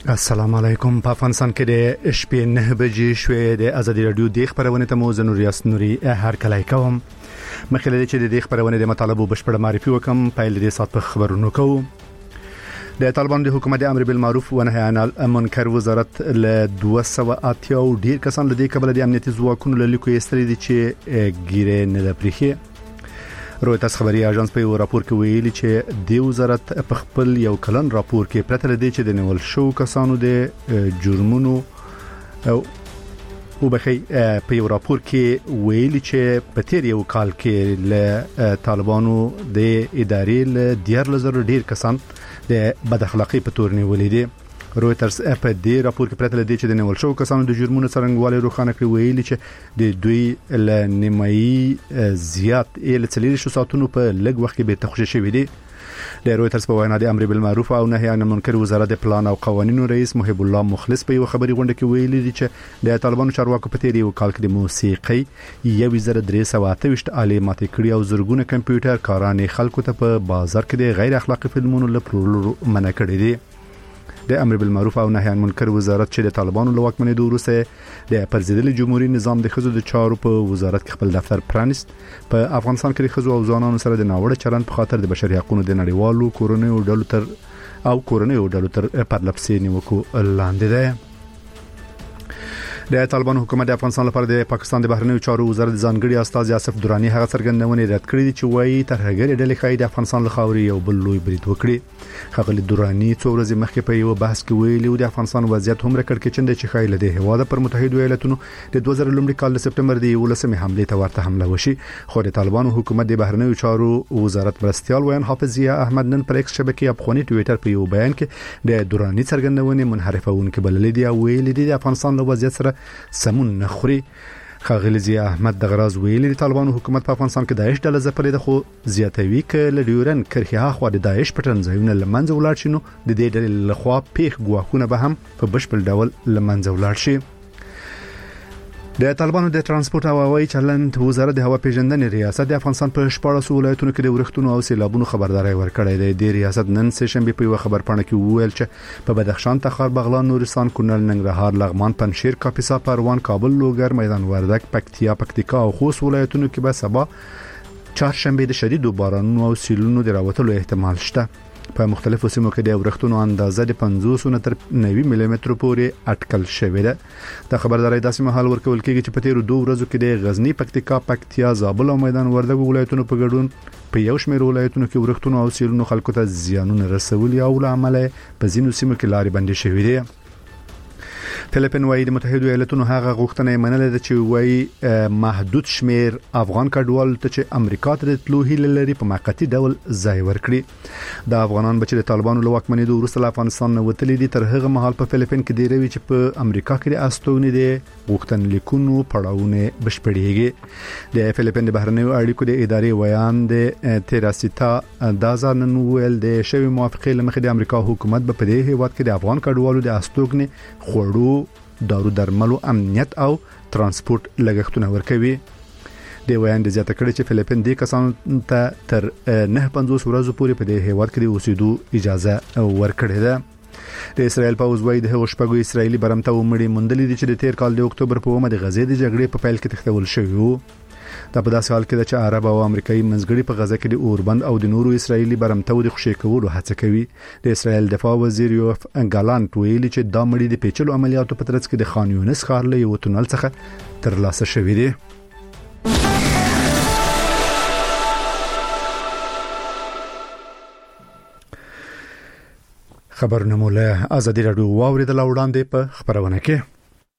السلام علیکم. په افغانستان کې د شپې 9 بجې شوې د ازادي رادیو د خبرونه ته مو زنوریاس نوري هر کله کوم مخکې چې د خبرونه د مطالبه بشپړ معرفي وکم په دې سات په خبرونو کوم. د طالبان د حکومت امر بالمعروف و نهي عن المنکر وزارت له 280 ډیر کسان لدی قبل د امنیتي ځواکونو له لیکو یستري دي چې ګیره نه لپریخي. رویترز خبري اژانس په راپور کې ویلي چې د وزارت په خپل یو کلن راپور کې پرته لدی چې د نیول شو کسانو د جرمونو او بخي په یو راپور کې ویلي چې په تیر یو کال کې له طالبانو د ادارې له 10000 ډیر کسان د بد اخلاقی په تور نیولې دي. رویترز په دې راپور کې پرته لدی چې د نیول شو کسانو د جرمونو څرنګوالي روښانه کړی ویلي چې د دوی له نیمایي زیات ال 3 ساعتونو په لږ وخت کې به تخصیص شوی دي. د رویترز په وینا د امر بالمعروف او نهي عن المنکر وزارت د پلان او قوانینو رئیس محب الله مخلص په یو خبري غونډه کې ویلي دي چې د طالبانو چارواکو په تیر یو کال کې د موسیقي 1328 آلې ماتې کړې او زرګونه کمپیوټر کارانې خلکو ته په بازار کې د غیر اخلاقی فلمونو لپاره منع کړې دي. د امر بالمعروف او نهي عن المنکر وزارت چې د طالبانو له واکمنۍ وروسته د پرزیدلي جمهوریت نظام د خزو د چارو په وزارت کې خپل دفتر پرانیست. په افغانستان کې د خزو او ځوانانو سره د ناوړه چلند په خاطر د بشري حقوقو د نړیوالو کورنیو ډلو تر پرلپسې نیوکو لاندې ده. د طالبانو حکومت د افغانستان لپاره د پاکستان د بهرنیو چارو وزارت ځانګړي استاذ یاسف درانی هغه څرګندونه رد کړې دي چې وایي ترهګر ډلې خای د افغانستان له خاوري یو بل لوی برید وکړي. خغلی درانی څو ورځې مخکې په یو بحث کې ویلي د افغانستان وضعیت هم رکړ کې چې د خای له د هواده پر متحده ایالاتونو د 2000 کال د سپټمبر د 11 حمله ته ورته حمله وشي. خو د طالبانو حکومت د بهرنیو چارو وزارت مرستيال وین حافظ ضیا احمد نن پر ایکس شبکې افغاني ټوئیټر په یو بیان کې د درانی څرګندونه منحرفونکې بللې دي او ویلي دي د افغانستان له وضعیت سره سمون نخوري. خغلی ضیا احمد د غراز ویلي د طالبانو حکومت په افغانستان کې داعش ډله ځپلې ده خو زیاتوي ک له ډیورن کرخه خو د داعش پټن ځایونه لمنځه ولاړ شي نو د دې ډلې لخوا پیښ ګواښونه به هم په بشپړ ډول لمنځه ولاړ شي. د طالبانو د ترانسپورت او هوایي چلند وزارت د هوا پیژندنې ریاست د افغانستان په 14 ولایتونو کې د ورښتونو او سیلابونو خبرداري ورکړې ده. د ریاست نن سه شنبه په یو خبر پاڼه کې وویل چې په بدخشان، تخار، بغلان، نورستان، کونړ، ننګرهار، لغمان، پنجشیر، کاپیسا، پروان، کابل، لوګر، میدان وردګ، پکتیا او خوست ولایتونو کې به سبا چهارشنبه د شدید بارانونو او سیلونو د راوتلو احتمال شته. په مختلفو سیمو کې د ورښتونو اندازه د 50 تر 90 ملي متر پورې اټکل شوې ده. د خبرداري داسې مهال ورکول کېږي چې په تیر 2 ورځو کې د غزنی، پکتیا، زابل او میدان وردګ ولایتونو په ګډون په یو شمېر ولایتونو کې ورښتونو او سیلونو خلکو ته زیانونه رسولي او لامل په ځینو سیمو کې لارې بندې شوې دي. فلیپین وايي د متحده ایالاتونو هغه غوښتنه منلې ده چې وايي محدود شمیر افغان کډوال ته چې امریکا ته تلو هیله لري په موقتی ډول ځای ورکړي. د افغانان بچي د طالبانو له واکمنۍ وروسته له افغانستان نه وتلي دي تر هغه مهال په فلیپین کې دی روي چې په امریکا کې د استونې د غوښتنلیکونو پړاوونه بشپړېږي. د فلیپین د بهرنیو اړیکو د ادارې ویان د تیراسیتا دازان ویل د شوی موافقې لمخې د امریکا حکومت په دې هیواد کې د افغان کډوالو د استوګنې خوړو، دارو درملو، امنیت او ترانسپورت لګښتونه ورکوي. د ویان د زیاته کړي چې فلیپین د کسانو ته تر 950 ورځې پورې په دې هیواد کې د اوسېدو اجازه ورکړې ده. د اسرائیل په وزوی د شپږو اسرایلی برمته ومړي مندلې دي چې د تیر کال د اکتوبر په ومه د غزې د جګړې په پیل کې تختول شوی وو. دا په داسې حال کې چې عرب او امریکایي منځګړي په غزه کې د اوربند او د نورو اسرایلی برمته د خوشی کولو هڅه کوي. د اسرائیل دفاع وزیر یوف ګالانت ویلي چې دا مړي د پیچلو عملیاتو په ترڅ کې د خان یونس ښار له یو تونل څخه ترلاسه شوی دي. خبرونه مولا ازادي رادیو واوریدل وړاندې په خبرونه کې.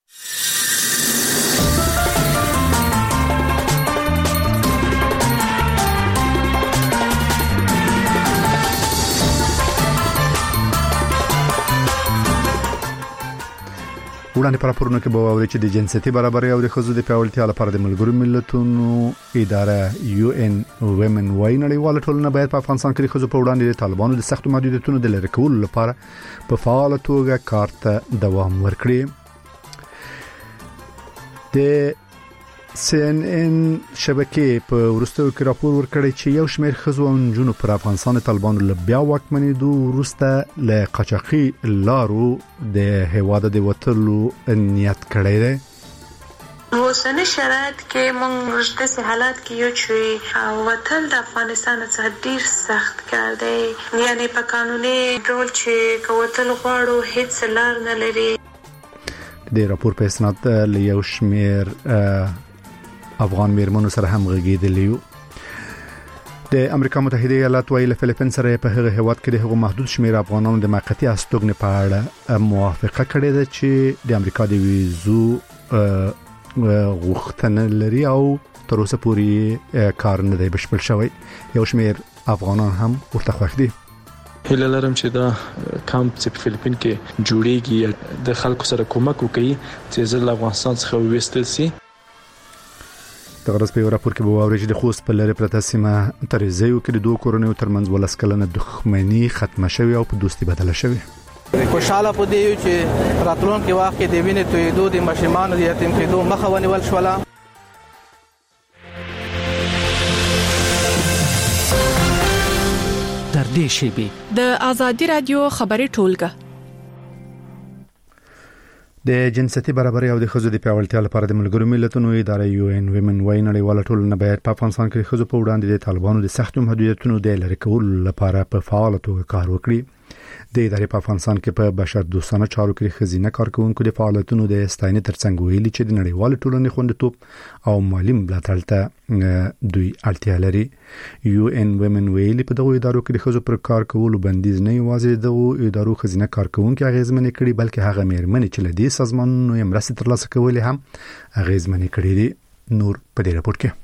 وړاندې پر راپورونو کې به واوري چې د جنسيتي برابرۍ او د ښځو د پیاوړتیا لپاره د ملګرو ملتونو اداره UN Women وايي نړیواله ټولنه باید په افغانستان کې د ښځو په وړاندې د طالبانو د سختو محدودیتونو د لرې کولو لپاره په فعال توګه کار ته دوام ورکړي. د CNN شبکې په ورستو کې راپور ورکړی چې یو شمېر ښځو او نجونو پر افغانستان طالبانو له بیا واکمنېدو وروسته له قاچاقي لارو د هیواد د وټلو نیت کړی دی. اوسنی شرایط کې موږ د سه حالات کې یو چې وټل د افغانستان څخه ډیر سخت کار دی، یعنی په قانوني ډول چې کوتل غواړو هیڅ لار نه لري. د راپور په اسناد له یو شمېر افغان میرمنو سره هم غږیدلیو. د امریکا متحده ایالات ویل فلیپین سره په هغه هیواد کې د هغو محدود شمیر افغانانو د موقتی استوګنې په اړه موافقه کړې ده چې د امریکا د ویزو غوښتنه لري او تر اوسه پورې کار نه دی بشپړ شوی. یو شمیر افغانان هم ورته خوښ دي. هیله لرم چې دا کمپ چې په فلیپین کې جوړیږي د خلکو سره کومک وکړي چې زه له افغانستان څخه وویستل سي. د غرض په راپور کې به واوري چې د خوست په لری پرته سیمه ترېزیو کې د دوه کورنیو ترمنځ ولسکلنه دښمنی ختمه شوی او په دوستي بدله شوی. خوشاله پدې یو چې راتلونکي وخت کې د وینې تویدو د ماشومانو د یتیم کېدو مخه ونیول شوله. تر دې شی د آزادی رادیو خبري ټولګه د جنسيتي برابرۍ او د ښځو د پیاوړتیا لپاره د ملګرو ملتونو اداره UN Women وایي نړیواله ټولنه باید په افغانستان کې د ښځو په وړاندې د طالبانو د سختو محدودیتونو د لری کولو لپاره په فعال توګه کار وکړي. د ادارې په افغانستان کې په بشر دوستانه چارو کې خزینه کارکونکو د فعالیتونو د استاینې ترڅنګ ویلي چې د نړیوال ټولنې خوندیتوب او مالی ملاتړ ته دوی اړتیا لري. UN Women ویلي په دغه ادارو کې د ښځو پر کار کولو بندیز نه یوازې دغه ادارو خزینه کارکونکو اغیزمنې کړي بلکې هغه میرمنې چې له دې سازمانونو یې مرسته ترلاسه کولې هم اغیزمنې کړي دي. نور په دې راپور کې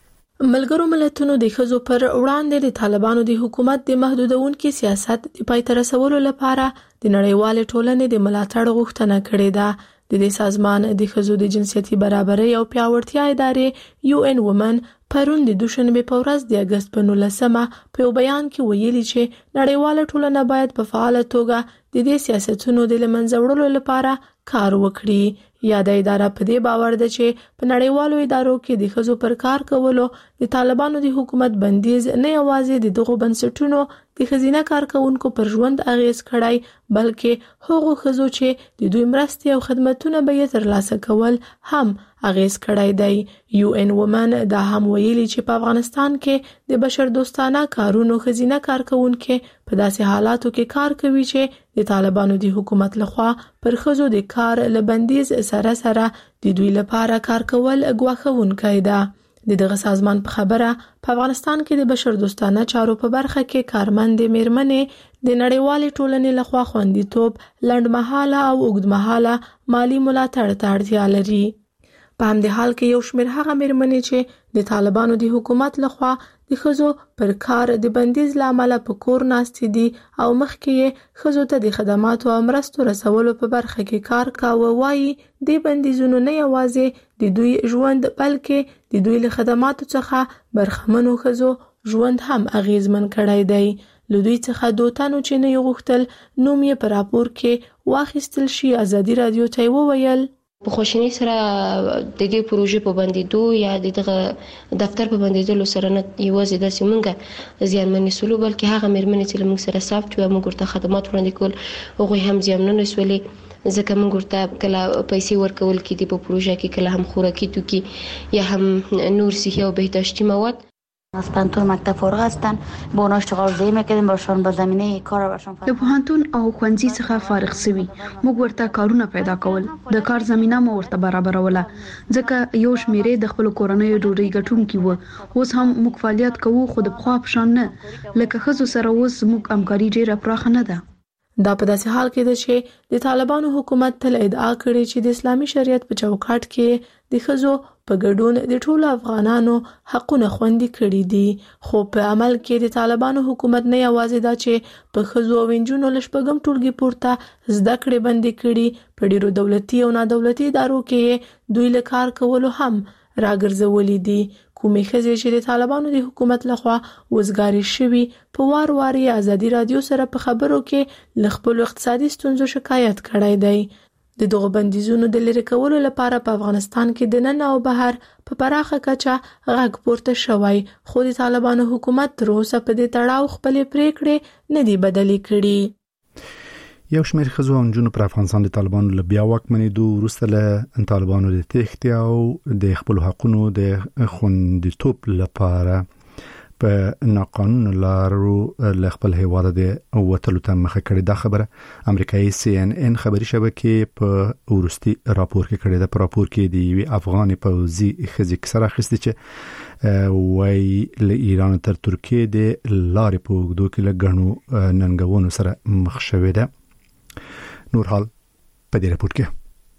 ملګرو ملتونو د ښځو پر وړاندې د طالبانو د حکومت د محدودونکو سیاست د پای ته رسولو لپاره د نړیوال ټولنې د ملاتړ غوښتنه کړې ده. د دې سازمان د ښځو د جنسيتي برابرۍ او پیاوړتیا ادارې UN Women پرون د دوشنبه په ورځ د اگست په 19مه په بیان کې ویلي چې نړیوال ټولنه باید په فعال توګه د دې سیاستونو د لمنځه وړلو لپاره کار وکړي. یاده اداره په دې باور ده چې په نړیوالو ادارو کې د ښځو پر کار کولو د طالبانو د حکومت بندیز نه یوازې د دغو بنسټونو د خزینه کارکونکو پر ژوند اغیز کړای بلکې هغو ښځو چې د دوی مرستې او خدماتونه به یې ترلاسه کول هم اغیز کړای دی. UN Women دا هم ویلي چې په افغانستان کې د بشر دوستانه کارونو خزینه کارکونکو په داسې حالاتو کې کار کوي چې د طالبانو د حکومت لخوا پر ښځو د کار لبندیز سره سره د دوی لپاره کار کول غواخونکی ده. دغه سازمان په خبره په افغانستان کې د بشر دوستانه چارو په برخه کې کارمند میرمنې د نړیوال ټولنې لخوا خوندیتوب لنډمحاله او اوږدمحاله مالی ملاتړ ته اړتیا لري. په همدې حال کې یو شمېر هغه میرمنې چې د طالبانو د حکومت لخوا د ښځو پر کار د بندیز لامل په کور ناستې دي او مخکې ښځو ته د خدماتو او مرستو رسولو په برخه کې کار کاوه وایي د بندیزونو نه یوازې د دوی ژوند بلکې د دوی له خدماتو څخه برخمنو ښځو ژوند هم اغیزمن کړی دی. له دوی څخه دوتانو چې نه غوښتل نوم یې په راپور کې واخیستل شي. آزادي رادیو ته وویل په خوشنۍ سره د دې پروژې په بندیدو یا دغه دفتر په بندیدلو سره نه یوازې د سیمونګه زیانمنې سلو بلکې هغه میرمنې چې موږ سره ثبت و موږ ورته خدمات وړاندې کول هغه هم زیانمنې سولې ځکه موږ ورته کله پیسې ورکول کېدي په پروژه کې کله هم خوراکي توکي یا هم نور صحي او بهداشتي مواد. از پانتون مکتب فارغ هستن با اونا اشتغال زایی میکردیم براشون با زمینه کار براشون د پوهنتون او ښوونځي څخه فارغ شوي موږ ورته کارونه پیدا کول د کار زمينه مو ورته برابروله ځکه یو شمیرې د خپل کورنۍ ډوډۍ ګټونکي وو. اوس هم موږ فعالیت کوو خو د پخوا په شان نه لکه ښځو سره اوس موږ همکاري ډیره پراخه نه ده. دا په داسې حال کې ده چې د طالبانو حکومت تل ادعا کړې چې د اسلامي شریعت په چوکاټ کې د ښځو په ګډون د ټولو افغانانو حقونه خوندي کړي دي. خو په عمل کې د طالبانو حکومت نه یوازې دا چې په ښځو او نجونو له شپږم ټولګي پورته زده کړې بندي کړي په ډیرو دولتي او نادولتي ادارو کې دوی له کار کولو هم راګرځولې دي. کومې ښځې چې د طالبانو د حکومت لخوا وزګاري شوي په وار وار آزادي رادیو سره په خبرو کې له خپل اقتصادي ستونزو شکایت کړی دی. د دغه بندیزونو د لری کولو لپاره په افغانستان کې د نن او بهر په پراخه کچه غږ پورته شوی، خو د طالبانو حکومت تر اوسه په دې تړاو خپل پریکړې نه دی بدلې کړي. یو شمېر ښځو او نجونو پر افغانستان د طالبانو له بیا واکمنېدو وروسته له طالبانو د تېښتې او د خپل حقوقو د خوندیتوب لپاره په ناقانونه لارو له خپل هیواد د وټلو ته مخه کړې. دا خبره امریکایي CNN خبري شبکې په ورستي راپور کې کړې ده. په راپور کې د یوې افغاني پوځي ښځې سره اخیستې چې وای له ایران تر ترکیه د لارې په اوږدو کې له ګڼو ننګونو سره مخ شوې ده. نور حال په دې راپور کې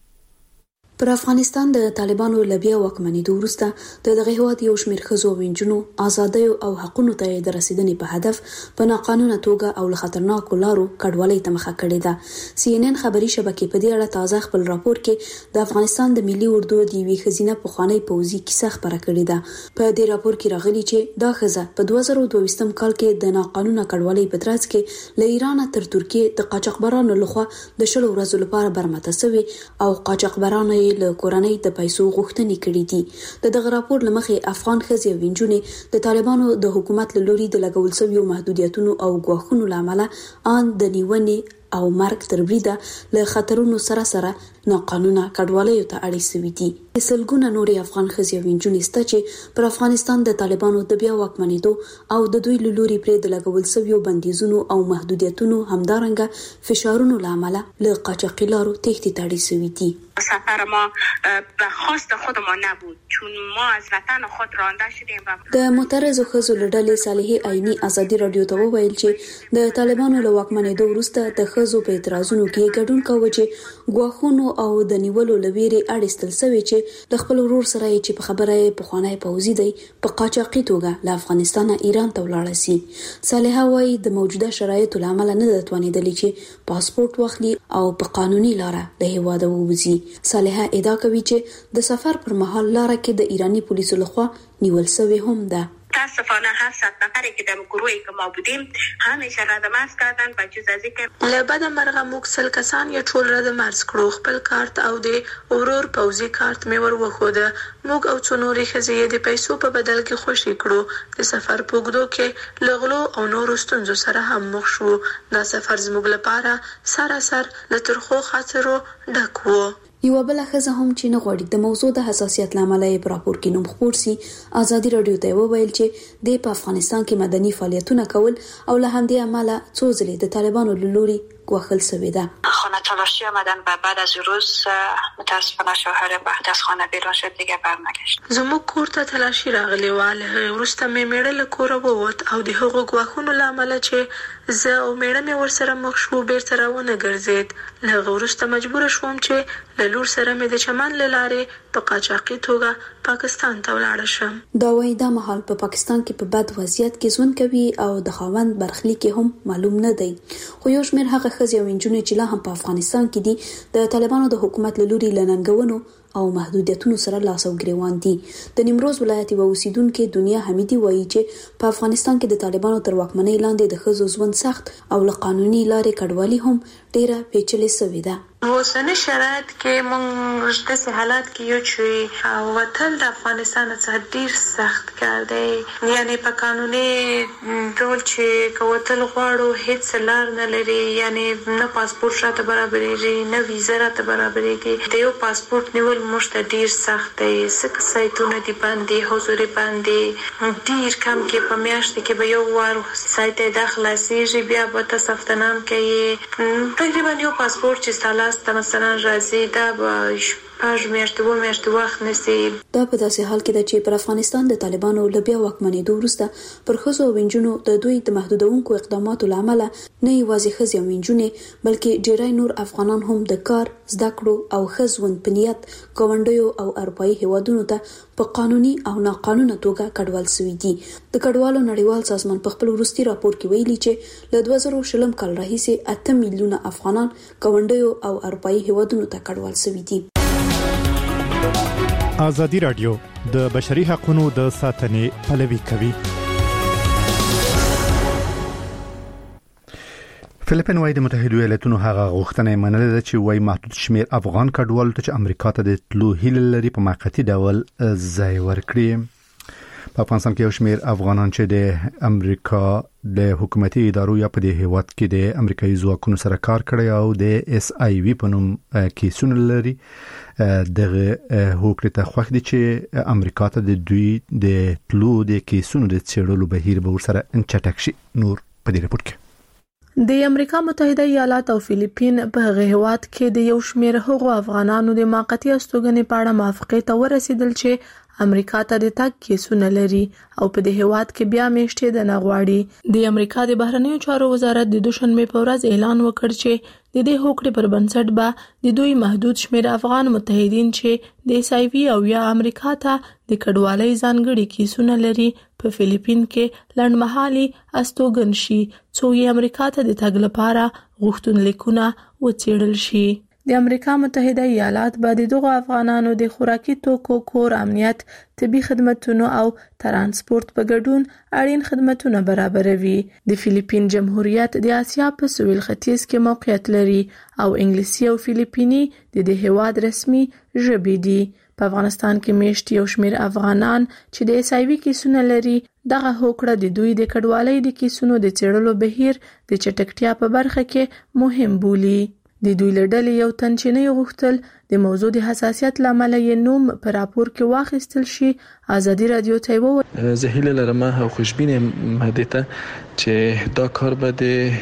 پر افغانستان د طالبانو لبیا واکمنېدو وروسته د دغه هیواد یو شمېر ښځو او نجونو ازادۍ او حقوقو ته د رسیدنې په هدف په ناقانونه توګه او له خطرناکو لارو کډوالۍ ته مخه کړې ده. CNN خبري شبکې په دې اړه تازه خپل راپور کې د افغانستان د ملي اردو د یوې ښځینه پخوانۍ پوځي کیسه خبره کړې ده. په دې راپور کې راغلي چې دا ښځه په 2022 کال کې د ناقانونه کډوالۍ په ترڅ کې له ایران تر ترکیه د قاچاقبرانو لخوا د 10 ورځې لپاره برمته شوی او قاچاقبرانو له کورنۍ د پیسو غوښتنې کړې دي. دغه راپور لمخې افغان ښځې او نجونې د طالبانو د حکومت له لوري د لګول شویو محدودیتونو او ګواښونو لامل ان د نیونې او مرګ تر بریده له خطرونو سره ناقانونه کډوالۍ ته اړې سوي دي. سلګونه نورې افغان ښځې او نجونې شته چې پر افغانستان د طالبانو د بیا واکمنېدو او د دوی له لوري پرې د لګول شویو بندیزونو او محدودیتونو همدارنګه فشارونو لامل له قاچاقي لارو تېښتې ته اړې سوي دي. سفر ما به خواست خودمان نبود چون ما از وطن خود رانده شدیم. د معترضو ښځو له ډلې صالحې عیني ازادي رادیو ته وویل چې د طالبانو له واکمنېدو وروسته د ښځو په اعتراضونو کې ګډون کاوه چې ګواښونو او د نیولو لويري اړیستل سوي چې د خپل ورور سره چې په خبره پخوانی پوځي دی په قاچاقي توګه له افغانستان ایران ته ولاړ سي. صالحه وايي د موجوده شرایطو لامل نه توانیدلی چې پاسپورت واخلي او په قانوني لار له هیواده ووځي. صالحه ادعا کوي چې د سفر پر مهال لار کې د ایرانی پولیسو لخوا نیول شوی هم ده. متاسفانه 700 نفری که در گروهی که ما بودیم همیشه رد مرز کردن و جز از اینکه لبد مرغه موږ سل کسان یې ټول رد مرز کړو. خپل کارت او د ورور پوځي کارت مې ور وښوده. موږ او څو نورې ښځې د پیسو په بدل کې خوشي کړو. د سفر په اوږدو کې لغلو او نورو ستونزو سره هم مخ شو. دا سفر زموږ لپاره سراسر له ترخو خاطرو ډک و. یو بل ښځه هم چې نه غواړي د موضوع د حساسیت لامل یې په راپور کې نوم خپور سي ازادي رادیو ته وویل چې د افغانستان کې مدني فعالیتونه کول او له همدې عمله څو ځلې د طالبانو له لوري گواخل شوی ده. خانه تلاشی آمدن و بعد از روز متاسفانه شوهر بعد از خانه بیرون شد دیگه برنگشت. زموږ کور ته تلاشی راغلی و. وروسته مې میړه له کوره ووت او د هغو ګواښونو له امله چې زه او میړه مې ورسره مخ شو بیرته راونه ګرځېد. له هغه وروسته مجبوره شوم چې له لور سره مې د چمن له لارې په قاچاقي توګه پاکستان ته ولاړه شم. دا وایي دا مهال په پاکستان کې په بد وضعیت کې ژوند کوي او د خاوند برخلیک هم معلوم نه دی. خو یو شمېر هغه ښځې او نجونې چې لا هم په افغانستان کې دي د طالبانو د حکومت له لوري له ننګونو او محدودیتونو سره لاس او ګریوان دي. د نیمروز ولایت یو اوسیدونکو دنیا حمیدي وایي چې په افغانستان کې د طالبانو تر واکمنۍ لاندې د ښځو ژوند سخت او له قانوني لارې کډوالي هم ډیره پیچلې شوې ده. اوسنی شرایط کې موږ د داسې حالات کې یو چې وطن د افغانستان څخه ډیر سخت کار دی. یعنی په قانوني ډول چې کوتل غواړو هیڅ لار نه لري. یعنی نه پاسپورت راته برابرېږي نه ویزه راته برابرېږي. د یو پاسپورت نیول موږ ته ډیر سخت دی. څه سایتونه دي باندې حضور باندې ډیر کم کې په میاشت کې به یو وار سایت داخله سیږي بیا به تاسو څفتنام کوي. تقریبا یو پاسپورت چې ستاسو مثلا راځي دا به میاشتې وخت نسی. دا په داسې حال کې ده چې پر افغانستان د طالبانو له بیا واکمنېدو وروسته پر ښځو او نجونو د دوی د محدودونکو اقداماتو له امله نه یوازې ښځې او نجونې بلکې ډېری نور افغانان هم د کار زده کړو او ښه ژوند په نیت ګاونډیو او اروپایي هیوادونو ته په قانوني او ناقانونه توګه کډوال شوي دي. د کډوالو نړیوال سازمان په خپل وروستي راپور کې ویلي چې له 2020 کال راهیسې 8 میلیونه افغانان ګاونډیو او اروپایي هیوادونو ته کډوال شوي دي. ازادي رادیو د بشري حقوقو د ساتنې پلوي کوي. فلیپین وايي د متحده ایالاتونو هغه غوښتنه منلې ده چې وايي محدود شمیر افغان کډوالو ته چې امریکا ته د تلو هیله لري په موقتی ډول ځای ورکړي. په افغانستان کې یو شمیر افغانان چې د امریکا د حکومتي ادارو یا په دې هیواد کې د امریکایي ځواکونو سره کار کړی او د اس آی وی په نوم کیسونه لري دغه هوکړه ته خوښ دي چې امریکا ته د دوی د تلو د کیسونو د څېړلو بهیر به ورسره انچټک شي. نور په دې رپورت کې د امریکا متحده ایالات او فلیپین په هیواد کې د یو شمېر هغو افغانانو د موقتی استوګنې په اړه موافقه ته ورسیدل چې امریکا ته د تګ کیسونه لري او په دې هیواد کې بیا میشته د نغواړي. د امریکا د بهرنیو چارو وزارت د دوشنبه په ورځ اعلان وکړ چې د دې هوکړې پر بنسټ به د دوی محدود شمیر افغان متحدین چې د سایوي او یا امریکا ته د کډوالۍ ځانګړي کیسونه لري په فلیپین کې لړمحالي استوګن شي څو یې امریکا ته د تګ لپاره غوښتنلیکونه وڅېړل شي. د امریکا متحده ایالات به د دغو افغانانو د خوراکي توکو، کور، امنیت، طبي خدماتو او ترانسپورت په ګډون اړین خدماتونه برابروي. د فلیپین جمهوریت د آسیا په سویل ختیځ کې موقعیت لري او انګلیسي او فلیپینی د دې هیواد رسمي ژبې دي. په افغانستان کې میشت یو شمیر افغانان چې د اسایوي کیسونه لري دغه هوکړه د دوی د کډوالۍ د کیسونو د څېړلو بهیر د چټکتیا په برخه کې مهم بولي. د دوی لړل یو تن چې نه غوښتل د موضوع د حساسیت لامل یې نوم په راپور کې واخیستل شي. ازادي رادیو ته وویل زه هیله لرم او خوشبینه مهدی ته چې دا کار به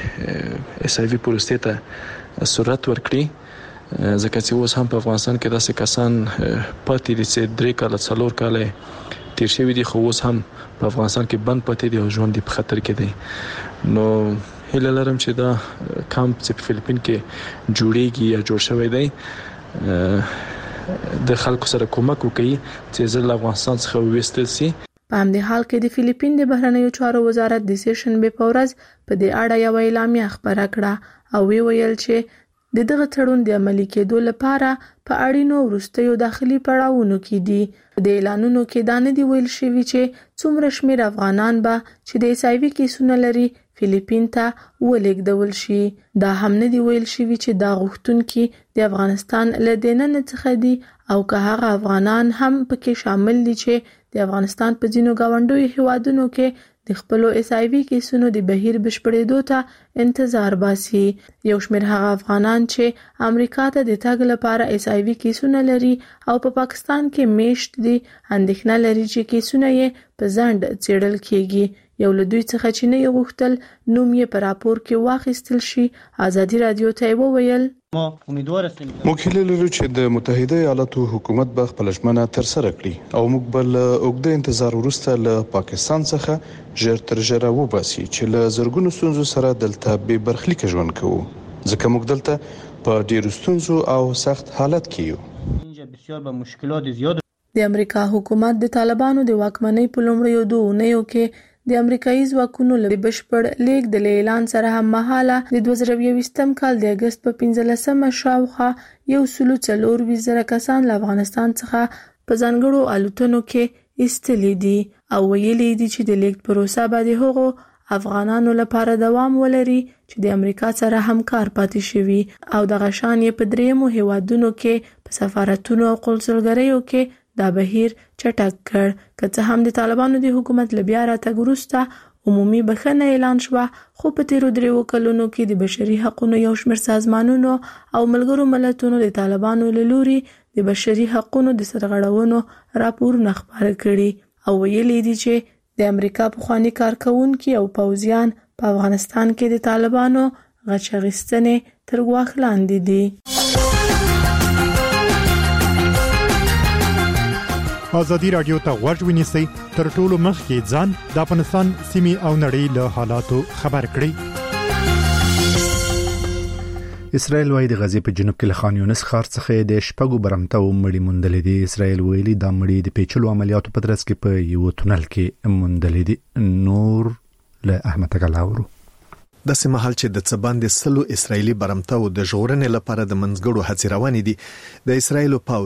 د اسایوي پروسې ته سرعت ورکړي ځکه چې اوس هم په افغانستان کې داسې کسان پاتې دي چې 3 کاله 4 کاله تیر شوي دي خو اوس هم په افغانستان کې بند پاتې دي او ژوند په خطر کې دی. نو هیله لرم چې دا کمپ چې په فلیپین کې جوړیږي یا جوړ شوی دی د خلکو سره کومک وکړي چې زر افغانستان څخه وویستل شي. په همدې حال کې د فلیپین د بهرنیو چارو وزارت د سیشنبه په ورځ په دې اړه یو اعلامیه خبره کړه او ویل چې دغه تړون د عملي کېدو لپاره په اړینو وروستیو داخلي پړاوونو کې دي. د اعلانونو کې دا نه دی ویل شوی چې څومره شمیر افغانان به چې د اسایوي کیسونه لري فلیپین ته ولېږدول شي. دا هم نه دی ویل شوی چې دا غوښتونکي د افغانستان له دننه څخه دي او که هغه افغانان هم پکې شامل دي چې د افغانستان په ځینو گاونډیو هیوادونو کې د خپل اسایوي کیسونو د بهیر بشپړېدو ته انتظار باسي. یو شمېر هغه افغانان چې امریکا ته د تګ لپاره اسایوي کیسونه لري او په پاکستان کې میشت دي اندېښنه لري چې کیسونه یې په ځنډ څېړل کیږي. یو له دوی څخه چې نه غوښتل نوم یې په راپور کې واخیستل شي. ازادي رادیو ته وویل موږ هیله لرو چې د متحده ایالاتو حکومت به خپل ژمنه ترسره کړي او موږ بل اوږده انتظار وروسته له پاکستان څخه ژر تر ژره وباسي چې له زرګونو ستونزو سره دلته به برخلیک ژوند کوو ځکه موږ دلته په ډیرو ستونزو او سخت حالت کې یو. د امریکا حکومت د طالبانو د واکمنۍ په لومړیو 2 اونیو کې د امریکایي ځواکونو له بشپړ لیک د اعلان سره هم مهاله د 2021م کال د اگست په 15مه شاوخوا 140,000 کسان له افغانستان څخه په ځانګړو الوتنو کې ایستلي دي او ویلي دي چې د لیک پروسه به د هغو افغانانو لپاره دوام ولري چې د امریکا سره همکار پاتې شوي او د غشان یې په دریمو هیوادونو کې په سفارتونو او قونسلګریو کې دا بهیر چټک کړ. که څه هم د طالبانو د حکومت له بیا راتګ وروسته عمومي بخښنه اعلان شوه خو په تیرو 3 کلونو کې د بشري حقوقو یو شمېر سازمانونو او ملګرو ملتونو د طالبانو له لوري د بشري حقوقو د سرغړونو راپورونه خپاره کړي او ویلي دي چې د امریکا پخوانی کارکونکي او پوځیان په افغانستان کې د طالبانو غچ اخیستنې تر ګواښ لاندې دي. ازادي رادیو ته غوږ ونیسئ تر ټولو مخکې ځان د افغانستان سیمې او نړۍ له حالاتو خبر کړئ. اسرائیل وايي د غزې په جنوب کې له خان یونس ښار څخه د شپږو برمته مړي موندلې دي. اسرائیل ویلي دا مړي د پیچلو عملیاتو په ترڅ کې په یو تونل کې موندلې دي. نور له احمد کلاورو د سیمهال چې د څباندې سلو اسرایلی برمته او د ژغورنې لپاره د منځګړو هڅې روانې دي. د اسرایل پاوڅ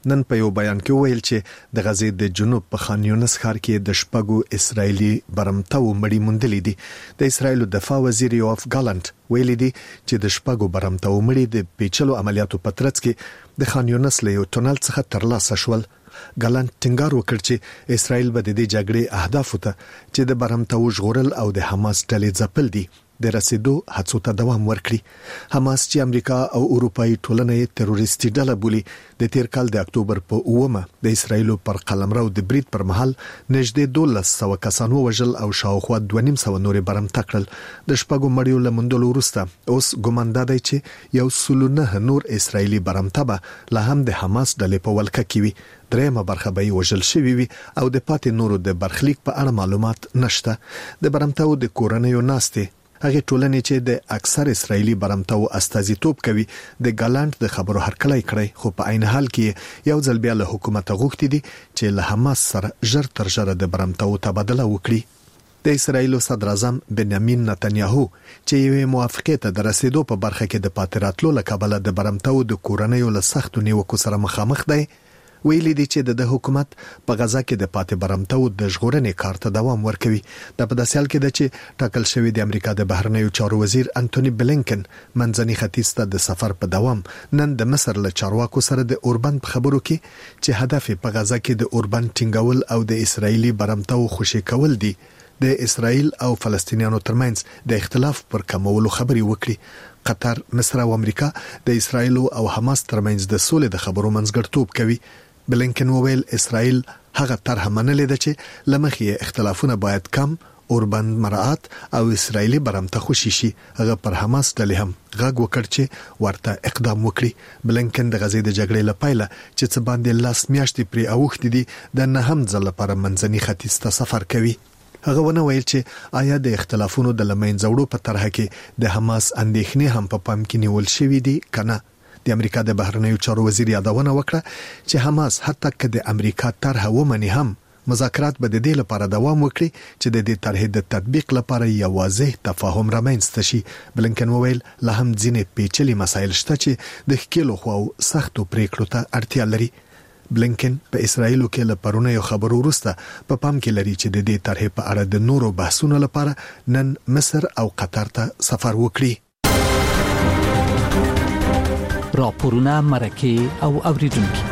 نن په یو بیان کې ویل چې د غزې د جنوب په خان یونس ښار کې د شپږو اسرایلی برمتو مړی موندلې دي. د اسرایل دفاع وزیر یوف ګالانت ویلي دي چې د شپږو برمتو مړی د پیچلو عملیاتو په ترڅ کې د خان یونس له یو تونل څخه ترلاسه شول. ګالانت ټینګار وکړ چې اسرایل به د دې جګړې اهداف ته چې د برمتو ژغورل او د حماس ډلې ځپل دي د رسیدو هڅو ته دوام ورکړي. حماس چې امریکا او اروپאי ټولنه یې تروریستي ډله بولي د تیر کال د اکتوبر په 9 د اسرایل پر قلمرو د برید پر مهال نږدې 1200 کسان وژل او شاوخوا 250 نورې برمته کړل. د شپږو مړیو له موندلو وروسته اوس ګومان دی چې یو سلونه نور اسرایلی برمته به لا هم د حماس ډلې په ولکه کې وي. درېمه برخه به وژل شوی وي او د پاتې نورو د برخلیک په اړه معلومات نشته. د برمتو د کورنیو ناستې هغه ټولنې چې د اکثر اسرایلی برمتو استازیتوب کوي د ګالانت د خبرو هرکلی کړی، خو په عین حال کې یو ځل بیا له حکومت غوښتي دي چې له حماس سره ژر تر ژره د برمتو تبادله وکړي. د اسرایل صدر اعظم بنیامین نتنیاهو چې یو موافقه ته د رسیدو په برخه کې د پاتراتلو لکبله د برمتو د کورنیو له سختو نیوکو سره مخامخ دی، ویلي دي چې د حکومت په غزا کې د پاتې برمتو د ژغورنې کار ته دوام ورکوي. د په داسې حال کې د چې ټاکل شوی د امریکا د بهرنیو چارو وزیر انټونی بلینکن منځني ختیځ ته د سفر په دوام نن د مصر له چارواکو سره د اوربند په خبرو کې چې هدف په غزا کې د اوربند ټینګول او د اسرایلی برمتو خوشي کول دي د اسرایل او فلسطینیانو ترمنځ د اختلاف پر کمولو خبري وکړي. قطر، مصر او امریکا د اسرایل او حماس ترمنځ د سولې د خبرو منځګړیتوب کوي. بلینکن وویل اسرائیل هغه طرح منلې ده چې لمخې اختلافونه باید کم، اوربند مراعات او اسرائیلی برمته خوشي شي. هغه پر حماس ډلې هم غږ وکړ چې ورته اقدام وکړي. بلینکن د غزې د جګړې لپاره چې څه باندې لاس میاشتې پرې اوښتې دي د نه هم ځل لپاره منځني ختیځ ته سفر کوي. هغه ونه ویل چې آیا د اختلافونو د لمنځه وړو په طرح کې د حماس اندېښنې هم په پام کې نیول شوې دي کنه. د امریکا د بهرنیو چارو وزیر یادونه وکړه چې حماس حتی که د امریکا طرح ومني هم مذاکرات به د دې لپاره دوام وکړي چې د دې طرح د تطبیق لپاره یو واضح تفاهم رامنځته شي. بلینکن وویل لا هم ځینې پیچلي مسایل شته چې د ښکېلو خواو سختو پریکړو ته اړتیا لري. بلینکن په اسرایل کې له پرونه یو خبرو وروسته په پام کې لري چې د دې طرح په اړه د نورو بحثونو لپاره نن مصر او قطر ته سفر وکړي. راپورونه مرکه او اوریدونکو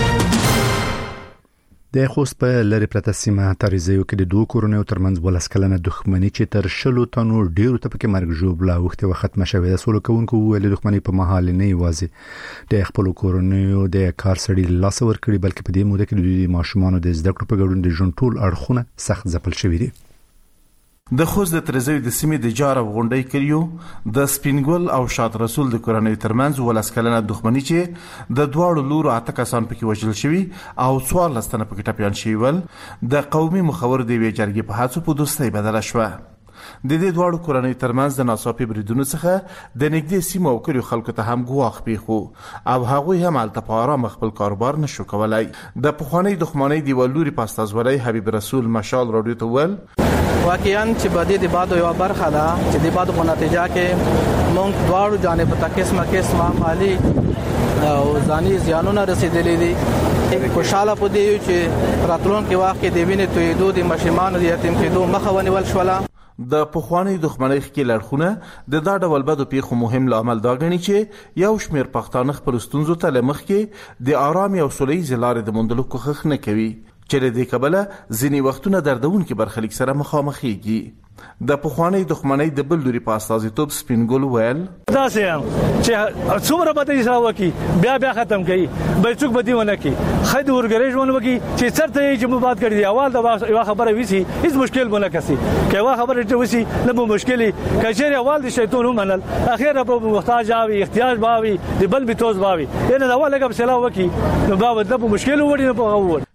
د خوست په لری پرته سیمه تاریزیو کې د دوه کورونو ترمنځ ولسکلنه دښمنی چې تر شلو تنو ډیرو ته پکې مرګ جوړ لا وخت ختمه شوې ده. سولو کوونکو ویل دښمنی په محل نه یوازې د خپل کورونو د کار سړي لاس ور کړی بلکې په دې موده کې د دوی ماشومان د زده کړو په ګډون د ژوند ټول اړخونه سخت ځپل شوې دي. د خوست د ترزوی د سیمې د جار او غونډۍ کلیو د سپینګل او شاد رسول د کورنۍ ترمنځ ولسکلنه دښمنی چې د دواړو لورو 8 کسان پکې وژل شوي او 14 تنه پکې ټپيان شوي ول د قومي مخور دی وی جرګې په هڅو په دوستۍ بدله شوه. د دې دواړو کورنۍ ترمنځ د ناڅاپي بریدونو څخه د نږدې سیمو او کلیو خلکو ته هم ګواښ پیښو او هغوی هم الته په آرام خپل کاروبار نشو کولای. د پخوانی دښمنۍ دی ولوري پاستازولای حبیب رسول مشال رادیو ته ول واقعاً چې بدی د بادو یو برخه ده چې د بادو په نتیجه کې مونږ دواړو جانب ته قسمه مالی او ځاني زیانونه رسیدلې دي. خوشاله پدې چې راتلونکي وخت کې د وینې تویدو د ماشومان د یتیم کېدو مخه ونیول شوله. د پخوانی دښمنۍ خکې لړخونه د دا ډول بدو پیښو مهم لامل دا غني چې یو شمیر پښتانه خپل ستونزو ته لمخ کې د آرام او سولې زلارې د مندلو کوخخ نه کوي چې د دې کبله ځینی وختونه دردونکو برخلیک سره مخامخېږي. د پخوانی دښمنۍ د بل لوري په استازیتوب سپینګل ویل دا سم چې څومره به یې راوکی بیا ختم کړي بل څوک به دیونه کې خید ورګریج ونه وکي چې چرته چې مباد کړی دی اول دا یو خبره وسی هیڅ مشکل بونه کسي که وا خبره ته وسی نه مشکلی کچېر اول د شیطان ومنل اخیره به محتاج اوي احتیاج باوي د بل بتوز باوي ان دا ولا کوم سلا وکي نو دا د مشکل وړي نه په